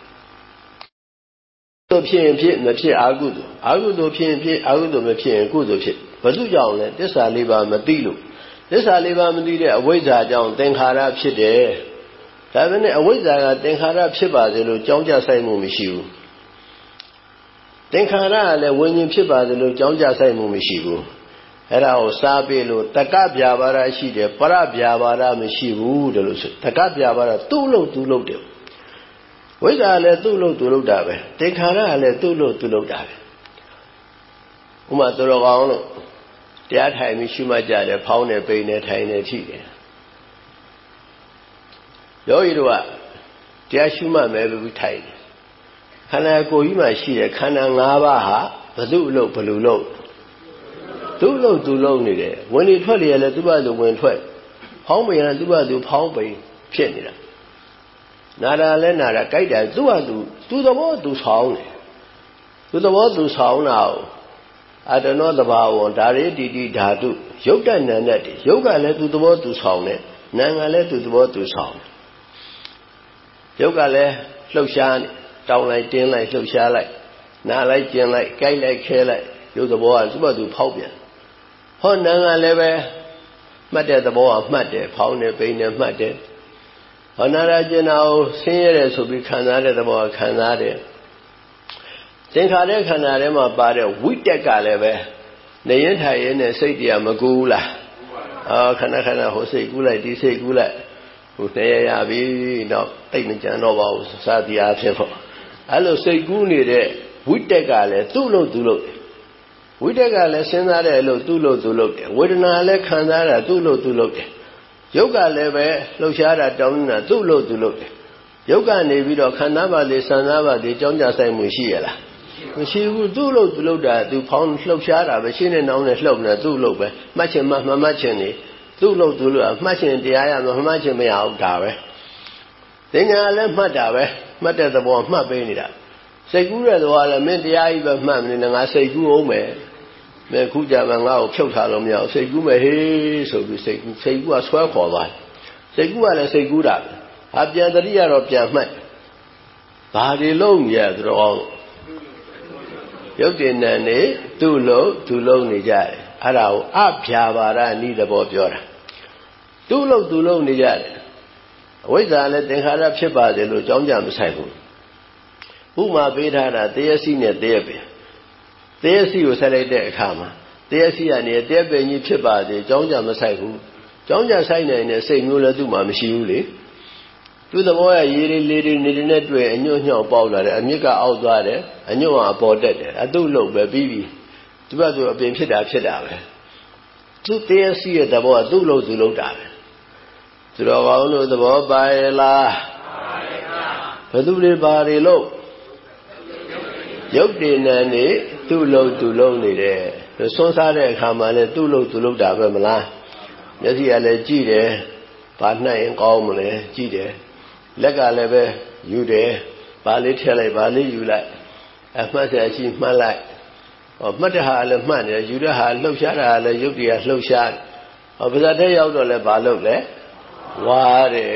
ကုသိုလ်ဖြစ်ရင်ဖြစ်မဖြစ်အကုသိုလ်အကုသိုလ်ဖြစ်ရင်ဖြစ်အကုသိုလ်မဖြစ်ရင်ကုသိုလ်ဖြစ်ဘာလို့ကြောင့်လဲသစ္စာလေးပါးမသိလို့သစ္စာလေးပါးမသိတဲ့အဝိဇ္ဇာကြောင့်သင်္ခါရဖြစ်တယ်ဒါပေမဲ့အဝိဇ္ဇာကသင်္ခါရဖြစ်ပါစေလို့ကြောင်းကြဆိုင်မှုမရှိဘူးသင်္ခါရကလည်းဝိညာဉ်ဖြစ်ပါစေလို့ကြောင်းကြဆိုင်မှုမရှိဘူးအဲ့ဒါကိုစားပေးလို့တကဗျာပါဒရှိတယ်ပရဗျာပါဒမရှိဘူးတယ်လို့ဆိုတကဗျာပါဒသူ့လို့သူ့လို့တယ်ဝိဇ္ဇာလည်းသူ့လို့သူ့လို့တာပဲသင်္ခါရကလည်းသူ့လို့သူ့လို့တာပဲဥမာတော်တော်ကောင်းလို့တရားထိုင်ပြီးရှုမှတ်ကြတယ်ဖောင်းတယ်ပိန်တယ်ထိုင်တယ်ထိတယ်ယောဂီတို့ကတရားရှုမှတ်မယ်ပြီးထိုင်တယ်ခန္ဓာကိုယ်ကြီးမှာရှိတဲ့ခန္ဓာ၅ပါးဟာဘယ်သူ့လို့ဘယ်လိုလို့သူ့လို့သူ့လို့နေတယ်ဝင်နေထွက်နေရလဲသူ့ဘာသူဝင်ထွက်ဖောင်းပိန်ရသူ့ဘာသူဖောင်းပိန်ဖြစ်နေတာနာတာလဲနာတာကြိုက်တာသူ့ဟာသူသဘောသူဆောင်တယ်သူသဘောသူဆောင်တာအတနောတဘာဝံဒါရေတိတိဓာတုယုတ်တနန္တတိယုတ်ကလည်းသူသဘောသူဆောင်တယ်နာကလည်းသူသဘောသူဆောင်တယ်ယုတ်ကလည်းလှုပ်ရှားနေတောင်းလိုက်တင်းလိုက်လှုပ်ရှားလိုက်နာလိုက်ကျင်လိုက်ကြိုက်လိုက်ခဲလိုက်ယုတ်သဘောကသူ့ဘာသူဖောက်ပြန်ဟောနာကလည်းပဲမှတ်တဲ့သဘောကမှတ်တယ်ဖောင်းတယ်ပိန်တယ်မှတ်တယ်နာကျင်တာကိုဆင်းရဲတယ်ဆိုပြီးခံစားတဲ့သဘောကခံစားတယ်သင်္ခါရခန္ဓာထဲမှာပါတဲ့ဝိတက်ကလည်းပဲနေရင်ထိုင်ရင်နဲ့စိတ်တရားမကူဘူးလားခဏခဏဟိုစိတ်ကူးလိုက်ဒီစိတ်ကူးလိုက်ဟိုနေရပြီတော့တိတ်မကြံတော့ပါဘူးစသည်အားဖြင့်ပေါ့အဲ့လိုစိတ်ကူးနေတဲ့ဝိတက်ကလည်းသူ့လို့သူလို့ဝိတက်ကလည်းစဉ်းစားတဲ့အလို့သူ့လို့သူလို့တယ်ဝေဒနာလည်းခံစားတာသူ့လို့သူလို့တယ်ယုတ်ကလည်းပဲလှုပ်ရှားတာတောင်းနေတာသူ့လို့သူလို့တယ်ယုတ်ကနေပြီးတော့ခန္ဓာပါလေစံစားပါလေကြောင်းကြဆိုင်မှုရှိရလားမရှိဘူးသူ့လို့သူလို့တာသူဖောင်းလှုပ်ရှားတာပဲရှင်းနေနောင်းနဲ့လှုပ်နေတာသူ့လို့ပဲမှတ်ချင်မှမှတ်ချင်နေသူ့လို့သူလို့မှတ်ချင်တရားရမှတ်ချင်မရဘူးဒါပဲသင်္ညာလည်းမှတ်တာပဲမှတ်တဲ့သဘောမှတ်ပေးနေတာစိတ်ကူးတဲ့သဘောကလည်းမင်းတရားကြီးပဲမှတ်မနေနဲ့ငါစိတ်ကူးအောင်မယ်မင်းခုကြမှာငါ့ကိုဖြုတ်ထားလို့မရဘူးစိတ်ကူးမယ်ဟေးဆိုပြီးစိတ်ကူးကဆွဲခေါ်သွားစိတ်ကူးကလည်းစိတ်ကူးတာဟာပြန်တတိယတော့ပြန်မှတ်ဘာတွေလုံးရသတော့ရုပ်တည်နေနေသူ့လို့သူလုံးနေကြတယ်အဲ့ဒါကိုအဖြာပါဒနိသဘောပြောတာသူ့လို့သူလုံးနေကြတယ်အဝိဇ္ဇာလည်းသင်္ခါရဖြစ်ပါတယ်လို့ကြောင်းကြမဆိုင်ဘူးဥမာပေးထားတာတရားစီနဲ့တရားပင်တရားစီကိုဆက်လိုက်တဲ့အခါမှာတရားစီကနေတရားပင်ကြီးဖြစ်ပါတယ်ကြောင်းကြမဆိုင်ဘူးကြောင်းကြဆိုင်နိုင်တဲ့စိတ်မျိုးလည်းသူ့မှာမရှိဘူးလေသူ့သဘောရရေတွေလေတွေနေနဲ့တွေ့အညွန့်ညောင်းပေါက်လာတယ်အမြစ်ကအောက်သွားတယ်အညွန့်ကအပေါ်တက်တယ်အတုလို့ပဲပြီးပြီသူကသူအပင်ဖြစ်တာပဲသူတရားစီရဲ့သဘောကသူ့လို့သူလို့တာပဲသူတော်ကောင်းတို့သဘောပါရဲ့လားဘယ်သူတွေပါတွေလို့ရုပ်တည်နေနေသူ့လို့သူလို့နေတယ်ဆွန်းစားတဲ့အခါမှာလည်းသူ့လို့သူလို့တာပဲမလားမျက်စိကလည်းကြည့်တယ်ဘာနှံ့ရင်ကောင်းမလဲကြည့်တယ်လက်ကလည်းပဲယူတယ်ဘာလေးထည့်လိုက်ဘာလေးယူလိုက်အမှတ်ဆက်ရှိမှတ်လိုက်မှတ်တဲ့ဟာလည်းမှတ်နေယူတဲ့ဟာလှုပ်ရှားတာလည်းရုပ်တရားလှုပ်ရှားပါဇာတ်ထဲရောက်တော့လည်းဘာလုပ်လဲဝါ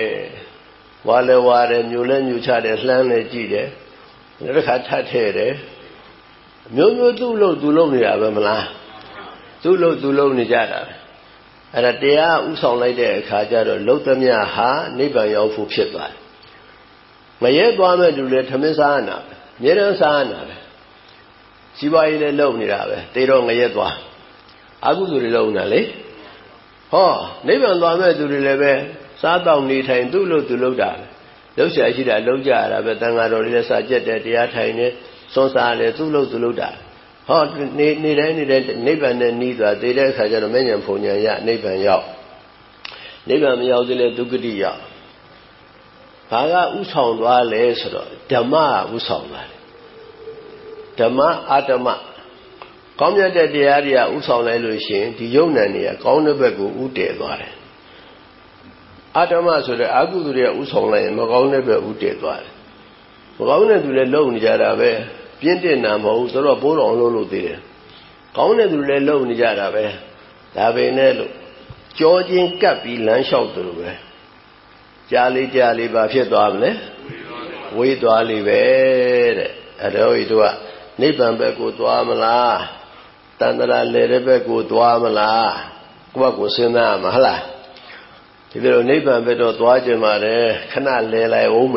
တယ်မြူလဲမြူချတယ်လှမ်းလဲကြည့်တယ်နောက်တစ်ခါထပ်ထည့်တယ်မျိုးမျိုးသူ့လို့သူလုံးနေတာပဲမလားသူ့လို့သူလုံးနေကြတာပဲအဲ့ဒါတရားဥဆောင်လိုက်တဲ့အခါကျတော့လုတ်သမျှဟာနိဗ္ဗာန်ရောက်ဖို့ဖြစ်သွားတယ်မရဲသွားမဲ့လူလည်းထမင်းစားရနာပဲအမြဲတမ်းစားရနာပဲစီးပွားရေးလည်းလုပ်နေတာပဲတေတော့ငရဲသွားအကုသိုလ်တွေလုပ်နေတာလေဟောနိဗ္ဗာန်သွားမဲ့သူတွေလည်းပဲစားတော့နေထိုင်သူ့လို့သူလုပ်တာပဲလုပ်ရှာရှိတာလုပ်ကြရတာပဲတန်ဃာတော်တွေလည်းစာကြက်တယ်တရားထိုင်တယ်စွန့်စားတယ်သူ့လို့သူလုပ်တာဟောနေတိုင်းနိဗ္ဗာန်နဲ့နီးသွားသေးတဲ့အခါကျတော့မဲ့ဉဏ်ဖုန်ဉဏ်ရနိဗ္ဗာန်ရောက်နိဗ္ဗာန်မရောက်သေးလဲဒုက္ခတိရောက်ဘာကဥဆောင်သွားလဲဆိုတော့ဓမ္မဥဆောင်သွားတယ်ဓမ္မအတ္တမကောင်းမြတ်တဲ့တရားတွေကဥဆောင်လိုက်လို့ရှိရင်ဒီယုံနံတွေကကောင်းတဲ့ဘက်ကိုဥတည်သွားတယ်အတ္တမဆိုတဲ့အကုသိုလ်တွေကဥဆောင်လိုက်ရင်မကောင်းတဲ့ဘက်ဥတည်သွားတယ်မကောင်းတဲ့သူလည်းလုံနေကြတာပဲပြင်းတင်တာမဟုတ်ဘူးဆိုတော့ဘိုးတော်လို့သေးတယ်ကောင်းတဲ့သူလည်းလုံနေကြတာပဲဒါပဲနဲ့လို့ကြောချင်းကပ်ပြီးလမ်းလျှောက်သူလိုပဲကြားလေးပါဖြစ်သွားမလဲဝေးသွားလိမ့်ပဲတဲ့အတော်ဤတို့ကနိဗ္ဗာန်ဘက်ကိုသွားမလားတန်တရာလေတဲ့ဘက်ကိုသွားမလားကိုယ့်ဘက်ကိုစဉ်းစားမှာဟလားဒီလိုနိဗ္ဗာန်ဘက်တော့သွားကြမှာတယ်ခဏလဲလိုက်အောင်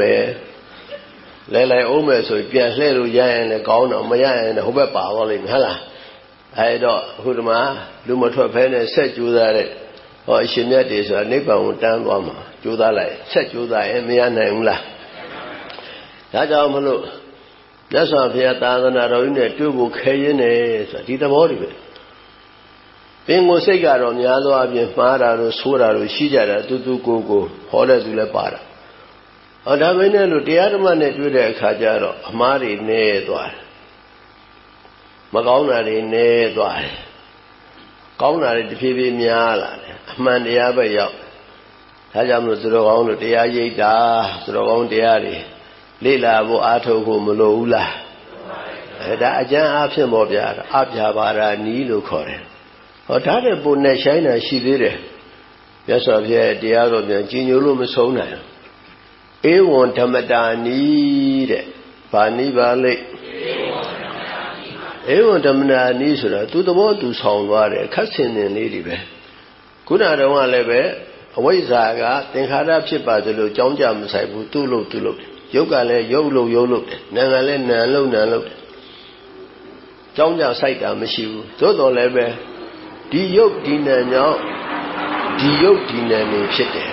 မယ်ဆိုပြန်လှည့်လို့ရရင်လည်းကောင်းတော့မရရင်လည်းဟိုဘက်ပါသွားလိမ့်မယ်ဟလားအဲ့တော့အခုဒီမှာလူမထွက်ဖဲနဲ့ဆက်ကြိုးစားတဲ့ဟောအရှင်မြတ်တွေဆိုတာနိဗ္ဗာန်ကိုတန်းသွားမှာကြိုးစားလိုက်ဆက်ကြိုးစားရင်မရနိုင်ဘူးလားဒါကြောင့်မလို့မြတ်စွာဘုရားသာသနာတော်ကြီးနဲ့တွေ့ဖို့ခဲရင်းနေဆိုတာဒီသဘောတွေပဲပင်ကိုစိတ်ကတော့များသောအားဖြင့်မှားတာတို့ဆိုးတာတို့ရှိကြတာသူကိုဟောတဲ့သူလည်းပါတာဒါပဲနဲ့လို့တရားဓမ္မနဲ့တွေ့တဲ့အခါကျတော့အမှားတွေနည်းသွားတယ်မကောင်းတာတွေနည်းသွားတယ်ကောင်းတာတွေတဖြည်းဖြည်းများလာတယ်အမှန်တရားပဲရောက်ဒါကြောင့်မလို့သူတော်ကောင်းတို့တရားရိပ်တာသူတော်ကောင်းတရားတွေလေ့လာဖို့အားထုတ်ဖို့မလိုဘူးလားဒါအကျမ်းအားဖြင့်ပေါ့ဗျာအပြာပါဒာနီးလို့ခေါ်တယ်ဟောဒါတဲ့ပုံနဲ့ဆိုင်တာရှိသေးတယ်မြတ်စွာဘုရားတရားတော်ပြန်ကြီးညိုလို့မဆုံးနိုင်ဧဝံဓမ္မတာနီးတဲ့ဘာနီးပါလိမ့်ဧဝံဓမ္မတာနီးဆိုတာသူသဘောသူဆောင်သွားတယ်ခက်ဆင်နေလေးတွေပဲခုနတုန်းကလည်းပဲအဝိဇ္ဇာကသင်္ခါရဖြစ်ပါသလိုကြောင်းကြမဆိုင်ဘူးသူ့လို့ရုပ်ကလည်းရုပ်လို့တယ်နာကလည်းနာလို့တယ်ကြောင်းကြဆိုင်တာမရှိဘူးသို့တော်လည်းပဲဒီရုပ်ဒီနာကြောင့်ဒီရုပ်ဒီနာနေဖြစ်တယ်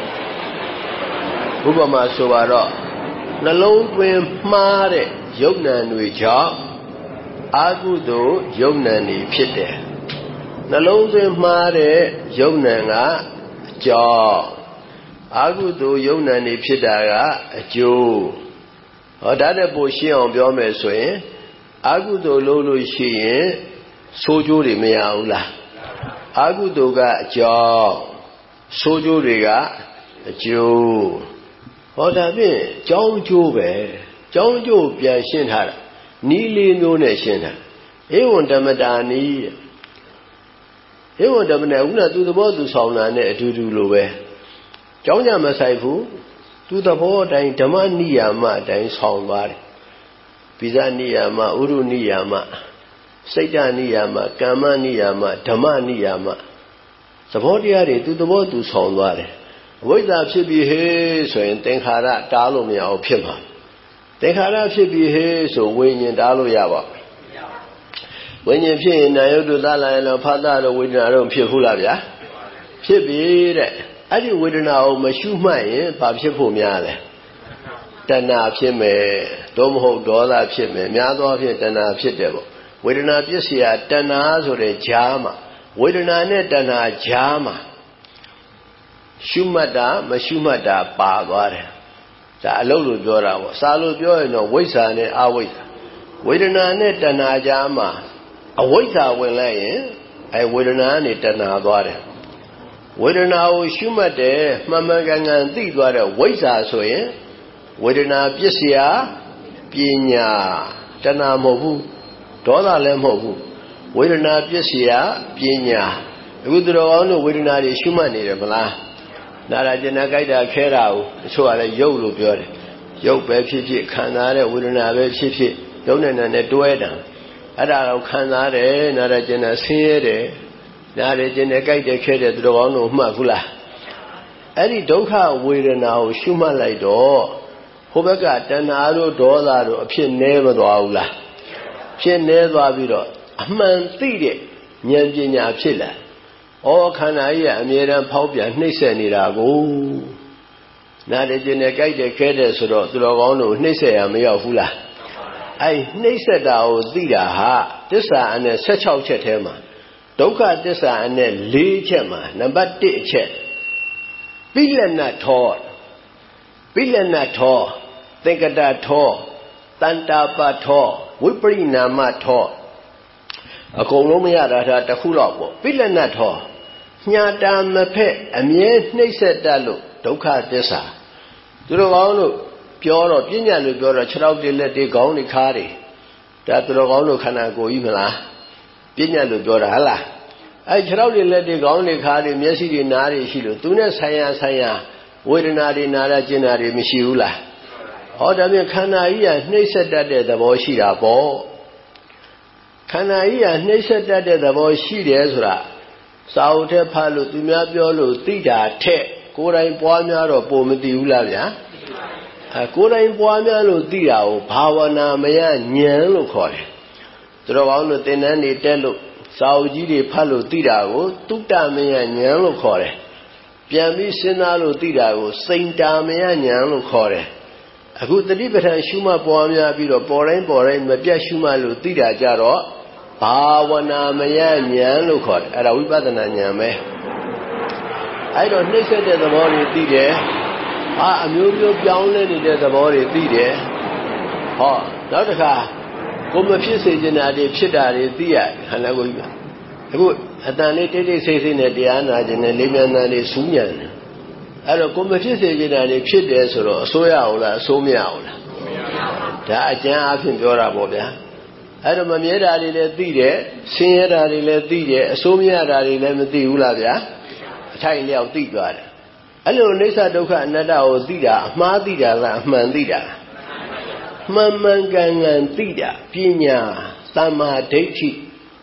ဥပမာဆိုပါတော့နှလုံးသွင်းမှားတဲ့ရုပ်နာတွေကြောင့်အာဟုသို့ရုပ်နာနေဖြစ်တယ်နှလုံးသွင်းမှားတဲ့ရုပ်နာကအကြောင်းအာဟုသို့ရုပ်နာနေဖြစ်တာကအကျိုးဟောဒါနဲ့ပိုရှင်းအောင်ပြောမယ်ဆိုရင်အာဟုသို့လို့ရှိရင်ဆိုးကျိုးတွေမရဘူးလားအာဟုသို့ကအကြောင်းဆိုးကျိုးတွေကအကျိုးဟောဒါဖြင့်ကြောင်းကျိုးပဲကြောင်းကျိုးပြန်ရှင်းထားတာနီးလေးမျိုးနဲ့ရှင်းတာဧဝံဓမ္မတာနီးဧဝံဓမ္မနဲ့ခုနသူသဘောသူဆောင်တာနဲ့အတူတူလိုပဲကြောင်းကြမဆိုင်ဘူးသူသဘောအတိုင်းဓမ္မနိယာမအတိုင်းဆောင်သွားတယ်ပိဇာနိယာမဥရုနိယာမစိတ်တနိယာမကမ္မနိယာမဓမ္မနိယာမသဘောတရားတွေသူသဘောသူဆောင်သွားတယ်အဝိဇ္ဇာဖြစ်ပြီးဟေးဆိုရင်သင်္ခါရတားလို့မရအောင်ဖြစ်မှာသင်္ခါရဖြစ်ပြီးဟေးဆိုဝိညာဉ်တားလို့ရပါဝိညာဉ်ဖြစ်ရင်နာယုတ်တို့သလာရင်တော့ဖသတို့ဝေဒနာတို့ဖြစ်ဘူးလားဗျာဖြစ်ပြီတဲ့အဲ့ဒီဝေဒနာကိုမရှုမှတ်ရင်ဘာဖြစ်ဖို့များလဲတဏှာဖြစ်မယ်တော့မဟုတ်ဒေါသဖြစ်မယ်များသောအားဖြင့်တဏှာဖြစ်တယ်ပေါ့ဝေဒနာပစ္စယတဏှာဆိုတဲ့ဈာမှာဝေဒနာနဲ့တဏှာဈာမှာရှုမှတ်တာမရှုမှတ်တာပါသွားတယ်ဒါအလုံးလို့ပြောတာပေါ့စာလို့ပြောရင်တော့ဝိဇ္ဇာနဲ့အဝိဇ္ဇာဝေဒနာနဲ့တဏှာဈာမှာအဝိဇ္ဇာဝင်လိုက်ရင်အဲဝေဒနာနဲ့တဏှာသွားတယ်ဝေဒနာကိုရှုမှတ်တယ်မှန်မှန်ကန်ကန်သိသွားတဲ့ဝိဇ္ဇာဆိုရင်ဝေဒနာပစ္စယပညာတဏှာမဟုတ်ဘူးဒေါသလည်းမဟုတ်ဘူးဝေဒနာပစ္စယပညာအခုသူတော်ကောင်းတို့ဝေဒနာတွေရှုမှတ်နေတယ်မလားနာရကျင်နာကြိုက်တာခဲတာကိုတချို့ကလည်းရုပ်လို့ပြောတယ်ရုပ်ပဲဖြစ်ဖြစ်ခံစားတဲ့ဝေဒနာပဲဖြစ်ဖြစ်ရုပ်နဲ့နာနဲ့တွဲတာအဲ့ဒါကိုခံစားတယ်နာရကျင်နာဆင်းရဲတယ်နာရကျင်နာကြိုက်တယ်ခဲတယ်သူတော်ကောင်းတို့မှတ်ဘူးလားအဲ့ဒီဒုက္ခဝေဒနာကိုရှုမှတ်လိုက်တော့ဟိုဘက်ကတဏှာတို့ဒေါသတို့အဖြစ်နည်းမသွားဘူးလားဖြစ်နည်းသွားပြီးတော့အမှန်သိတဲ့ဉာဏ်ပညာဖြစ်လာဩခန္ဓာကြီးကအမြဲတမ်းဖောက်ပြန်နှိမ့်ဆက်နေတာကိုနားကျင်နဲ့ကြိုက်တယ်ခဲတယ်ဆိုတော့သူတော်ကောင်းတို့နှိမ့်ဆက်ရမရောက်ဘူးလားအဲ့နှိမ့်ဆက်တာကိုသိတာဟာသစ္စာအနဲ့16ချက်ထဲမှာဒုက္ခသစ္စာအနဲ့4ချက်မှာနံပါတ်1အချက်ပိလနထောသင်္ကတထောတန်တာပထောဝိပရိနာမထောအကုန်လုံးမရတာဒါတစ်ခုတော့ပေါ့ပိလနထောညာတာမဖက်အမြဲနှိမ့်ဆက်တတ်လို့ဒုက္ခသစ္စာသူတော်ကောင်းတို့ပြောတော့ပညာလို့ပြောတော့ခြေထောက်တွေလက်တွေခေါင်းတွေခါးတွေဒါသူတော်ကောင်းတို့ခန္ဓာကိုယ်ကြီးမလားပညာလို့ပြောတာဟလားအဲခြေထောက်တွေလက်တွေခေါင်းတွေခါးတွေမျက်စိတွေနားတွေရှိလို့သူနဲ့ဆိုင်ရာဝေဒနာတွေနာရကျင်နာတွေမရှိဘူးလားဟောဒါဖြင့်ခန္ဓာကြီးကနှိမ့်ဆက်တတ်တဲ့သဘောရှိတာပေါ့ခန္ဓာကြီးကနှိမ့်ဆက်တတ်တဲ့သဘောရှိတယ်ဆိုတာစာအုပ်ထဲဖတ်လို့သူများပြောလို့သိတာထက်ကိုယ်တိုင်ပွားများတော့ပုံမသိဘူးလားဗျာကိုယ်တိုင်ပွားများလို့သိတာကိုဘာဝနာမယဉာဏ်လို့ခေါ်တယ်သူတော်ကောင်းတို့သင်္นานတွေတက်လို့စာအုပ်ကြီးတွေဖတ်လို့သိတာကိုတုတ္တမယဉာဏ်လို့ခေါ်တယ်ပြန်ပြီးစဉ်းစားလို့သိတာကိုစိန်တာမယဉာဏ်လို့ခေါ်တယ်အခုတတိပဋ္ဌာန်ရှုမှတ်ပွားများပြီးတော့ပေါ်တိုင်းမပြတ်ရှုမှတ်လို့သိတာကြတော့ဘာဝနာမယဉာဏ်လို့ခေါ်တယ်အဲ့ဒါဝိပဿနာဉာဏ်ပဲအဲ့တော့နှိမ့်ဆက်တဲ့သဘောတွေသိတယ်အမျိုးမျိုးပြောင်းလဲနေတဲ့သဘောတွေသိတယ်ဟောနောက်တစ်ခါကိုမဖြစ်စေချင်တာတွေဖြစ်တာတွေသိရခန္ဓာကိုယ်ကြီးအခုအတန်လေးတိတ်တိတ်ဆိတ်ဆိတ်နဲ့တရားနာခြင်းနဲ့လေးမြန်တန်လေးစူးညံတယ်အဲ့တော့ကိုမဖြစ်စေချင်တာတွေဖြစ်တယ်ဆိုတော့အစိုးရအောင်လားအစိုးမရအောင်လားဒါအကျမ်းအဖြစ်ပြောတာပေါ့ဗျာအဲ့တော့မမြဲတာတွေလည်းသိတယ်ဆင်းရဲတာတွေလည်းသိတယ်အစိုးမရတာတွေလည်းမသိဘူးလားဗျာအထိုင်လျောက်သိသွားတယ်အဲ့လိုအိဋ္ဌဒုက္ခအနတ္တကိုသိတာအမှားသိတာလားအမှန်သိတာမှန်မှန်ကန်ကန်သိတာပညာသမ္မာဒိဋ္ဌိ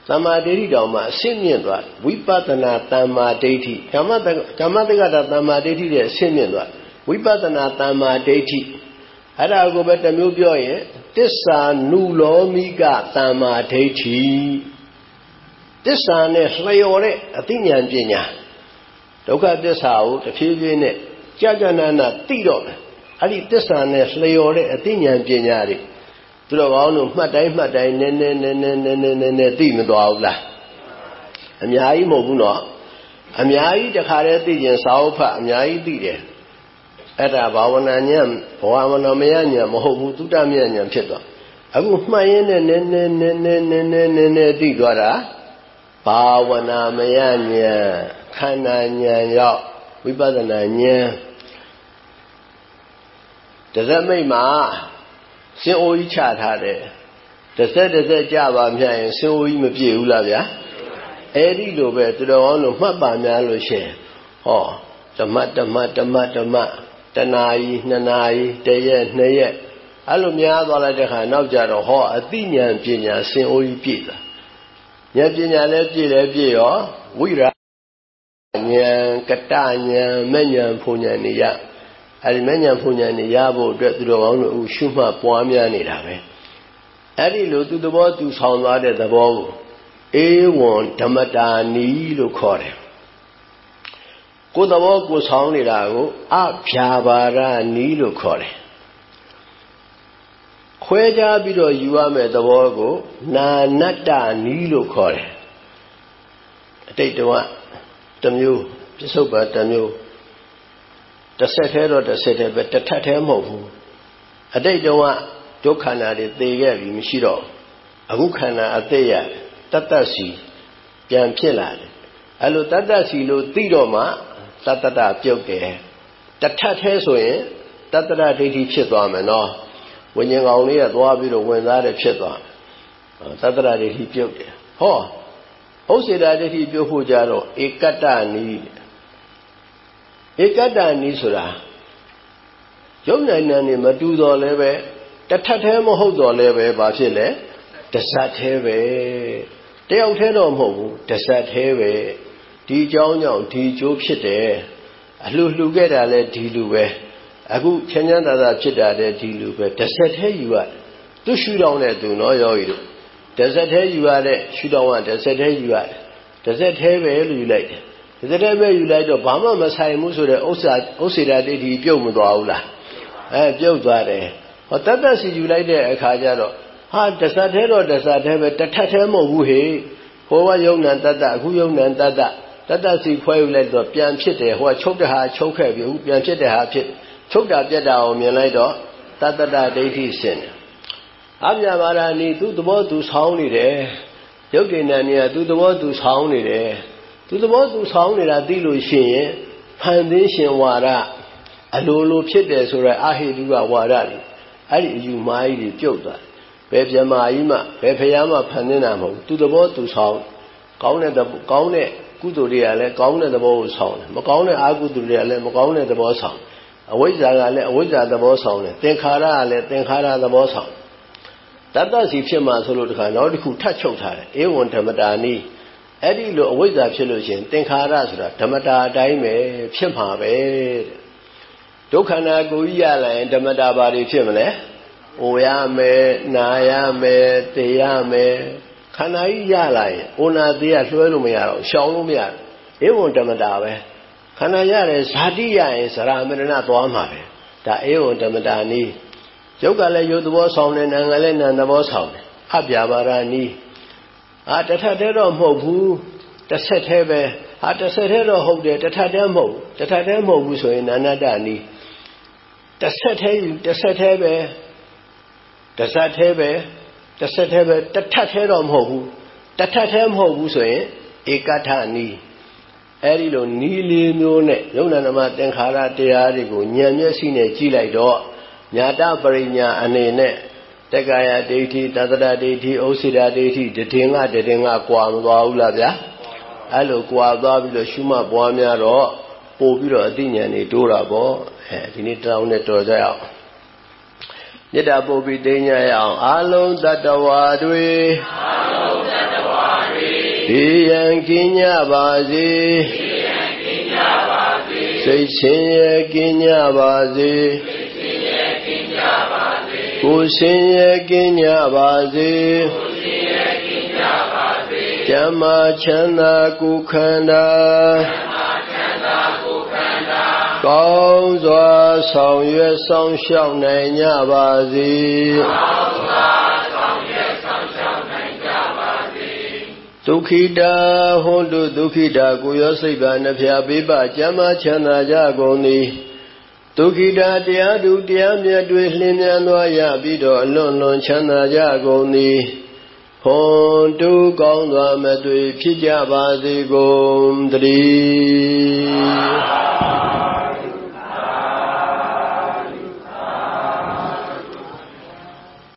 သမ္မာဒိဋ္ဌိတောင်မှအဆင့်မြင့်သွားဝိပဿနာသမ္မာဒိဋ္ဌိကမ္မတက္ကတာသမ္မာဒိဋ္ဌိရဲ့အဆင့်မြင့်သွားဝိပဿနာသမ္မာဒိဋ္ဌိအဲ့ဒါကိုပဲတစ်မျိုးပြောရင်တစ္ဆာနုလောမိကသမ္မာဒိဋ္ဌိတစ္ဆာနဲ့လျော်တဲ့အသိဉာဏ်ပညာဒုက္ခသစ္စာကိုတဖြည်းဖြည်းနဲ့ကြာနာနာသိတော့တယ်အဲ့ဒီတစ္ဆာနဲ့လျော်တဲ့အသိဉာဏ်ပညာတွေသူတော်ကောင်းတို့မှတ်တိုင်းနည်းနည်းသိမသွားဘူးလားအများကြီးမဟုတ်ဘူးနော်အများကြီးတခါတည်းသိရင်စာအုပ်ဖတ်အများကြီးသိတယ်အဲ့ဒါဘာဝနာဉာဏ်ဘာဝနာမယဉာဏ်မဟုတ်ဘူးသုတမယဉာဏ်ဖြစ်သွားအခုမှတ်ရင်းနဲ့နည်းနည်းသိသွားတာဘာဝနာမယဉာဏ်ခန္ဓာဉာဏ်ရောက်ဝိပဿနာဉာဏ်တဇက်မိတ်မှာရှင်အိုကြီးချထားတယ်တဇက်ကြပါမြတ်ရင်ရှင်အိုကြီးမပြည့်ဘူးလားဗျာအဲ့ဒီလိုပဲသူတော်ကောင်းတို့မှတ်ပါများလို့ရှင်ဟောဓမ္မတနာရီနှစ်နာရီတရက်နှစ်ရက်အဲ့လိုများသွားလိုက်တဲ့ခါနောက်ကြတော့ဟောအသိဉာဏ်ပညာရှင်အိုကြီးပြည့်တာဉာဏ်ပညာလည်းပြည့်ရောဝိရာဉာဏ်ကတဉာဏ်မဲ့ဉာဏ်ဖုန်ဉာဏ်နေရအဲ့ဒီမဲ့ဉာဏ်ဖုန်ဉာဏ်နေရဖို့အတွက်သူတော်ကောင်းတို့အခုရှုမှတ်ပွားများနေတာပဲအဲ့ဒီလိုသူသဘောသူဆောင်သွားတဲ့သဘောကိုဧဝံဓမ္မတာနီလို့ခေါ်တယ်ကိုယ်သဘောကိုဆောင်နေတာကိုအဖြာပါရနီလို့ခေါ်တယ်ခွဲခြားပြီးတော့ယူရမယ့်သဘောကိုနာနတ္တနီလို့ခေါ်တယ်အတိတ်တော့တစ်မျိုးပြစ္ဆုတ်ပါတစ်မျိုးတစ်ဆက်သေးတော့တစ်ဆက်သေးပဲတစ်ထပ်သေးမဟုတ်ဘူးအတိတ်တော့ဒုက္ခနာတွေသိခဲ့ပြီမရှိတော့အခုခန္ဓာအသေးရတတ္တစီပြန်ဖြစ်လာတယ်အဲ့လိုတတ္တစီလို့သိတော့မှတတ္တပြုတ်တယ်တစ်ထပ်သေးဆိုရင်တတ္တဒိဋ္ဌိဖြစ်သွားမယ်နော်ဝိညာဉ်ကောင်လေးကသွားပြီးတော့ဝင်စားတယ်ဖြစ်သွားတတ္တဒိဋ္ဌိပြုတ်တယ်ဟောဥစ္စေတဒိဋ္ဌိပြုတ်ဖို့ကြတော့ဧကတ္တနီဧကတ္တနီဆိုတာယုံနိုင်နေမတူတော့လည်းပဲတစ်ထပ်သေးမဟုတ်တော့လည်းပဲဘာဖြစ်လဲတဇတ်သေးပဲတယောက်သေးတော့မဟုတ်ဘူးတဇတ်သေးပဲဒီเจ้าကြောင့်ဒီကျိုးဖြစ်တယ်အလှခဲ့တာလဲဒီလူပဲအခုချမ်းချမ်းသာသာဖြစ်တာတဲ့ဒီလူပဲတဇတ်သေးယူရသူရှုထောင့်နဲ့သူနော်ယောဂီတို့တဇတ်သေးယူရတဲ့ရှုထောင့်ကတဇတ်သေးယူရတယ်တဇတ်သေးပဲလို့ယူလိုက်တယ်တဇတ်သေးပဲယူလိုက်တော့ဘာမှမဆိုင်ဘူးဆိုတဲ့ဥစ္စေတဒိဋ္ဌိပြုတ်မသွားဘူးလားပြုတ်သွားတယ်ဟောတတ္တစီယူလိုက်တဲ့အခါကျတော့ဟာတဇတ်သေးတော့တဇတ်သေးပဲတစ်ထပ်သေးမဟုတ်ဘူးဟေ့ဟိုကယုံနံတတ္တအခုယုံနံတတ္တစီခွဲယူလိုက်တော့ပြန်ဖြစ်တယ်ဟိုကချုပ်တဲ့ဟာချုပ်ခဲ့ပြီအခုပြန်ဖြစ်တဲ့ဟာဖြစ်ချုပ်တာပြတ်တာကိုမြင်လိုက်တော့တတ္တဒိဋ္ဌိရှင်တယ်အမြပါရဏီသူသဘောသူဆောင်းနေတယ်ရုပ်တည်နေနေသူသဘောသူဆောင်းနေတယ်သူသဘောသူဆောင်းနေတာသိလို့ရှိရင်ဖန်သင်းရှင်ဝါဒအလိုဖြစ်တယ်ဆိုတော့အာဟိတုကဝါဒတွေအဲ့ဒီအယူမှားကြီးတွေပြုတ်သွားဘယ်ပြမာကြီးမှဘယ်ဖျားမှဖန်သင်းတာမဟုတ်သူသဘောသူဆောင်းကောင်းတဲ့ကုသိုလ်တွေကလည်းကောင်းတဲ့သဘောကိုဆောင်းတယ်မကောင်းတဲ့အကုသိုလ်တွေကလည်းမကောင်းတဲ့သဘောဆောင်းအဝိဇ္ဇာကလည်းအဝိဇ္ဇာသဘောဆောင်းတယ်သင်္ခါရကလည်းသင်္ခါရသဘောဆောင်းတတ္တစီဖြစ်မှဆိုလို့တခါနောက်တစ်ခုထပ်ချုပ်ထားတယ်ဧဝံဓမ္မတာနီအဲ့ဒီလိုအဝိဇ္ဇာဖြစ်လို့ရှိရင်သင်္ခါရဆိုတာဓမ္မတာအတိုင်းပဲဖြစ်မှာပဲတဲ့ဒုက္ခနာကိုကြီးရလာရင်ဓမ္မတာဘာတွေဖြစ်မလဲအိုရမယ်နာရမယ်သိရမယ်ခန္ဓာကြီးရလာရင်အိုနာသေးရလွှဲလို့မရတော့ရှောင်လို့မရဧဝံဓမ္မတာပဲခန္ဓာရတယ်ဇာတိရရင်ဇရာမရဏသွားမှာပဲဒါဧဝံဓမ္မတာနီးရုပ်ကလည်းရုပ်သဘောဆောင်တယ်နာမ်ကလည်းနာမ်သဘောဆောင်တယ်အပြာပါရနီးတစ်ထပ်သေးတော့မဟုတ်ဘူးတစ်ဆက်သေးပဲတစ်ဆက်သေးတော့ဟုတ်တယ်တစ်ထပ်သေးမဟုတ်တစ်ထပ်သေးမဟုတ်ဘူးဆိုရင်နာနတ္တနီးတစ်ဆက်သေးပဲတစ်ဆက်သေးပဲတစ်ဆက်သေးပဲတစ်ထပ်သေးတော့မဟုတ်ဘူးတစ်ထပ်သေးမဟုတ်ဘူးဆိုရင်ဧကဋ္ဌနီးအဲ့ဒီလိုနီးလေးမျိုးနဲ့ယုံနာနမသင်္ခါရတရားတွေကိုဉာဏ်မျက်စိနဲ့ကြည့်လိုက်တော့ညာတပရိညာအနေနဲ့တက္ကာယဒိဋ္ဌိတတ္တဒိဋ္ဌိဥစ္စေတဒိဋ္ဌိတည်ငါကွာမသွားဘူးလားဗျာအဲ့လိုကွာသွားပြီးတော့ရှုမှတ်ပွားများတော့ပို့ပြီးတော့အသိဉာဏ်တွေတိုးတာပေါ့ဒီနေ့တောင်းနဲ့တော်ကြရအောင်မေတ္တာပို့ပြီးသိဉာဏ်ရအောင်အာလုံးတတ္တဝါတွေဘေးရန်ကင်းကြပါစေစိတ်ဆင်းရဲကင်းကြပါစေကိုယ်ဆင်းရဲကင်းကြပါစေကျမ်းမာချမ်းသာကိုယ်ခန္ဓာကောင်းစွာဆောင်ရွက်ဆောင်ရှောက်နိုင်ကြပါစေဒုက္ခိတာဟွန်တုဒုက္ခိတာကိုယ်ရောစိတ်ပါနှဖျားပေးပါကျမ်းမာချမ်းသာကြကုန်သည်ဒုက္ခိတာတရားသူတရားမြတ်တွေလင်းမြန်သွားရပြီးတော့အလွန်လွန်ချမ်းသာကြကုန်သည်ဟွန်တုကောင်းစွာမသွေဖြစ်ကြပါစေကုန်သတည်း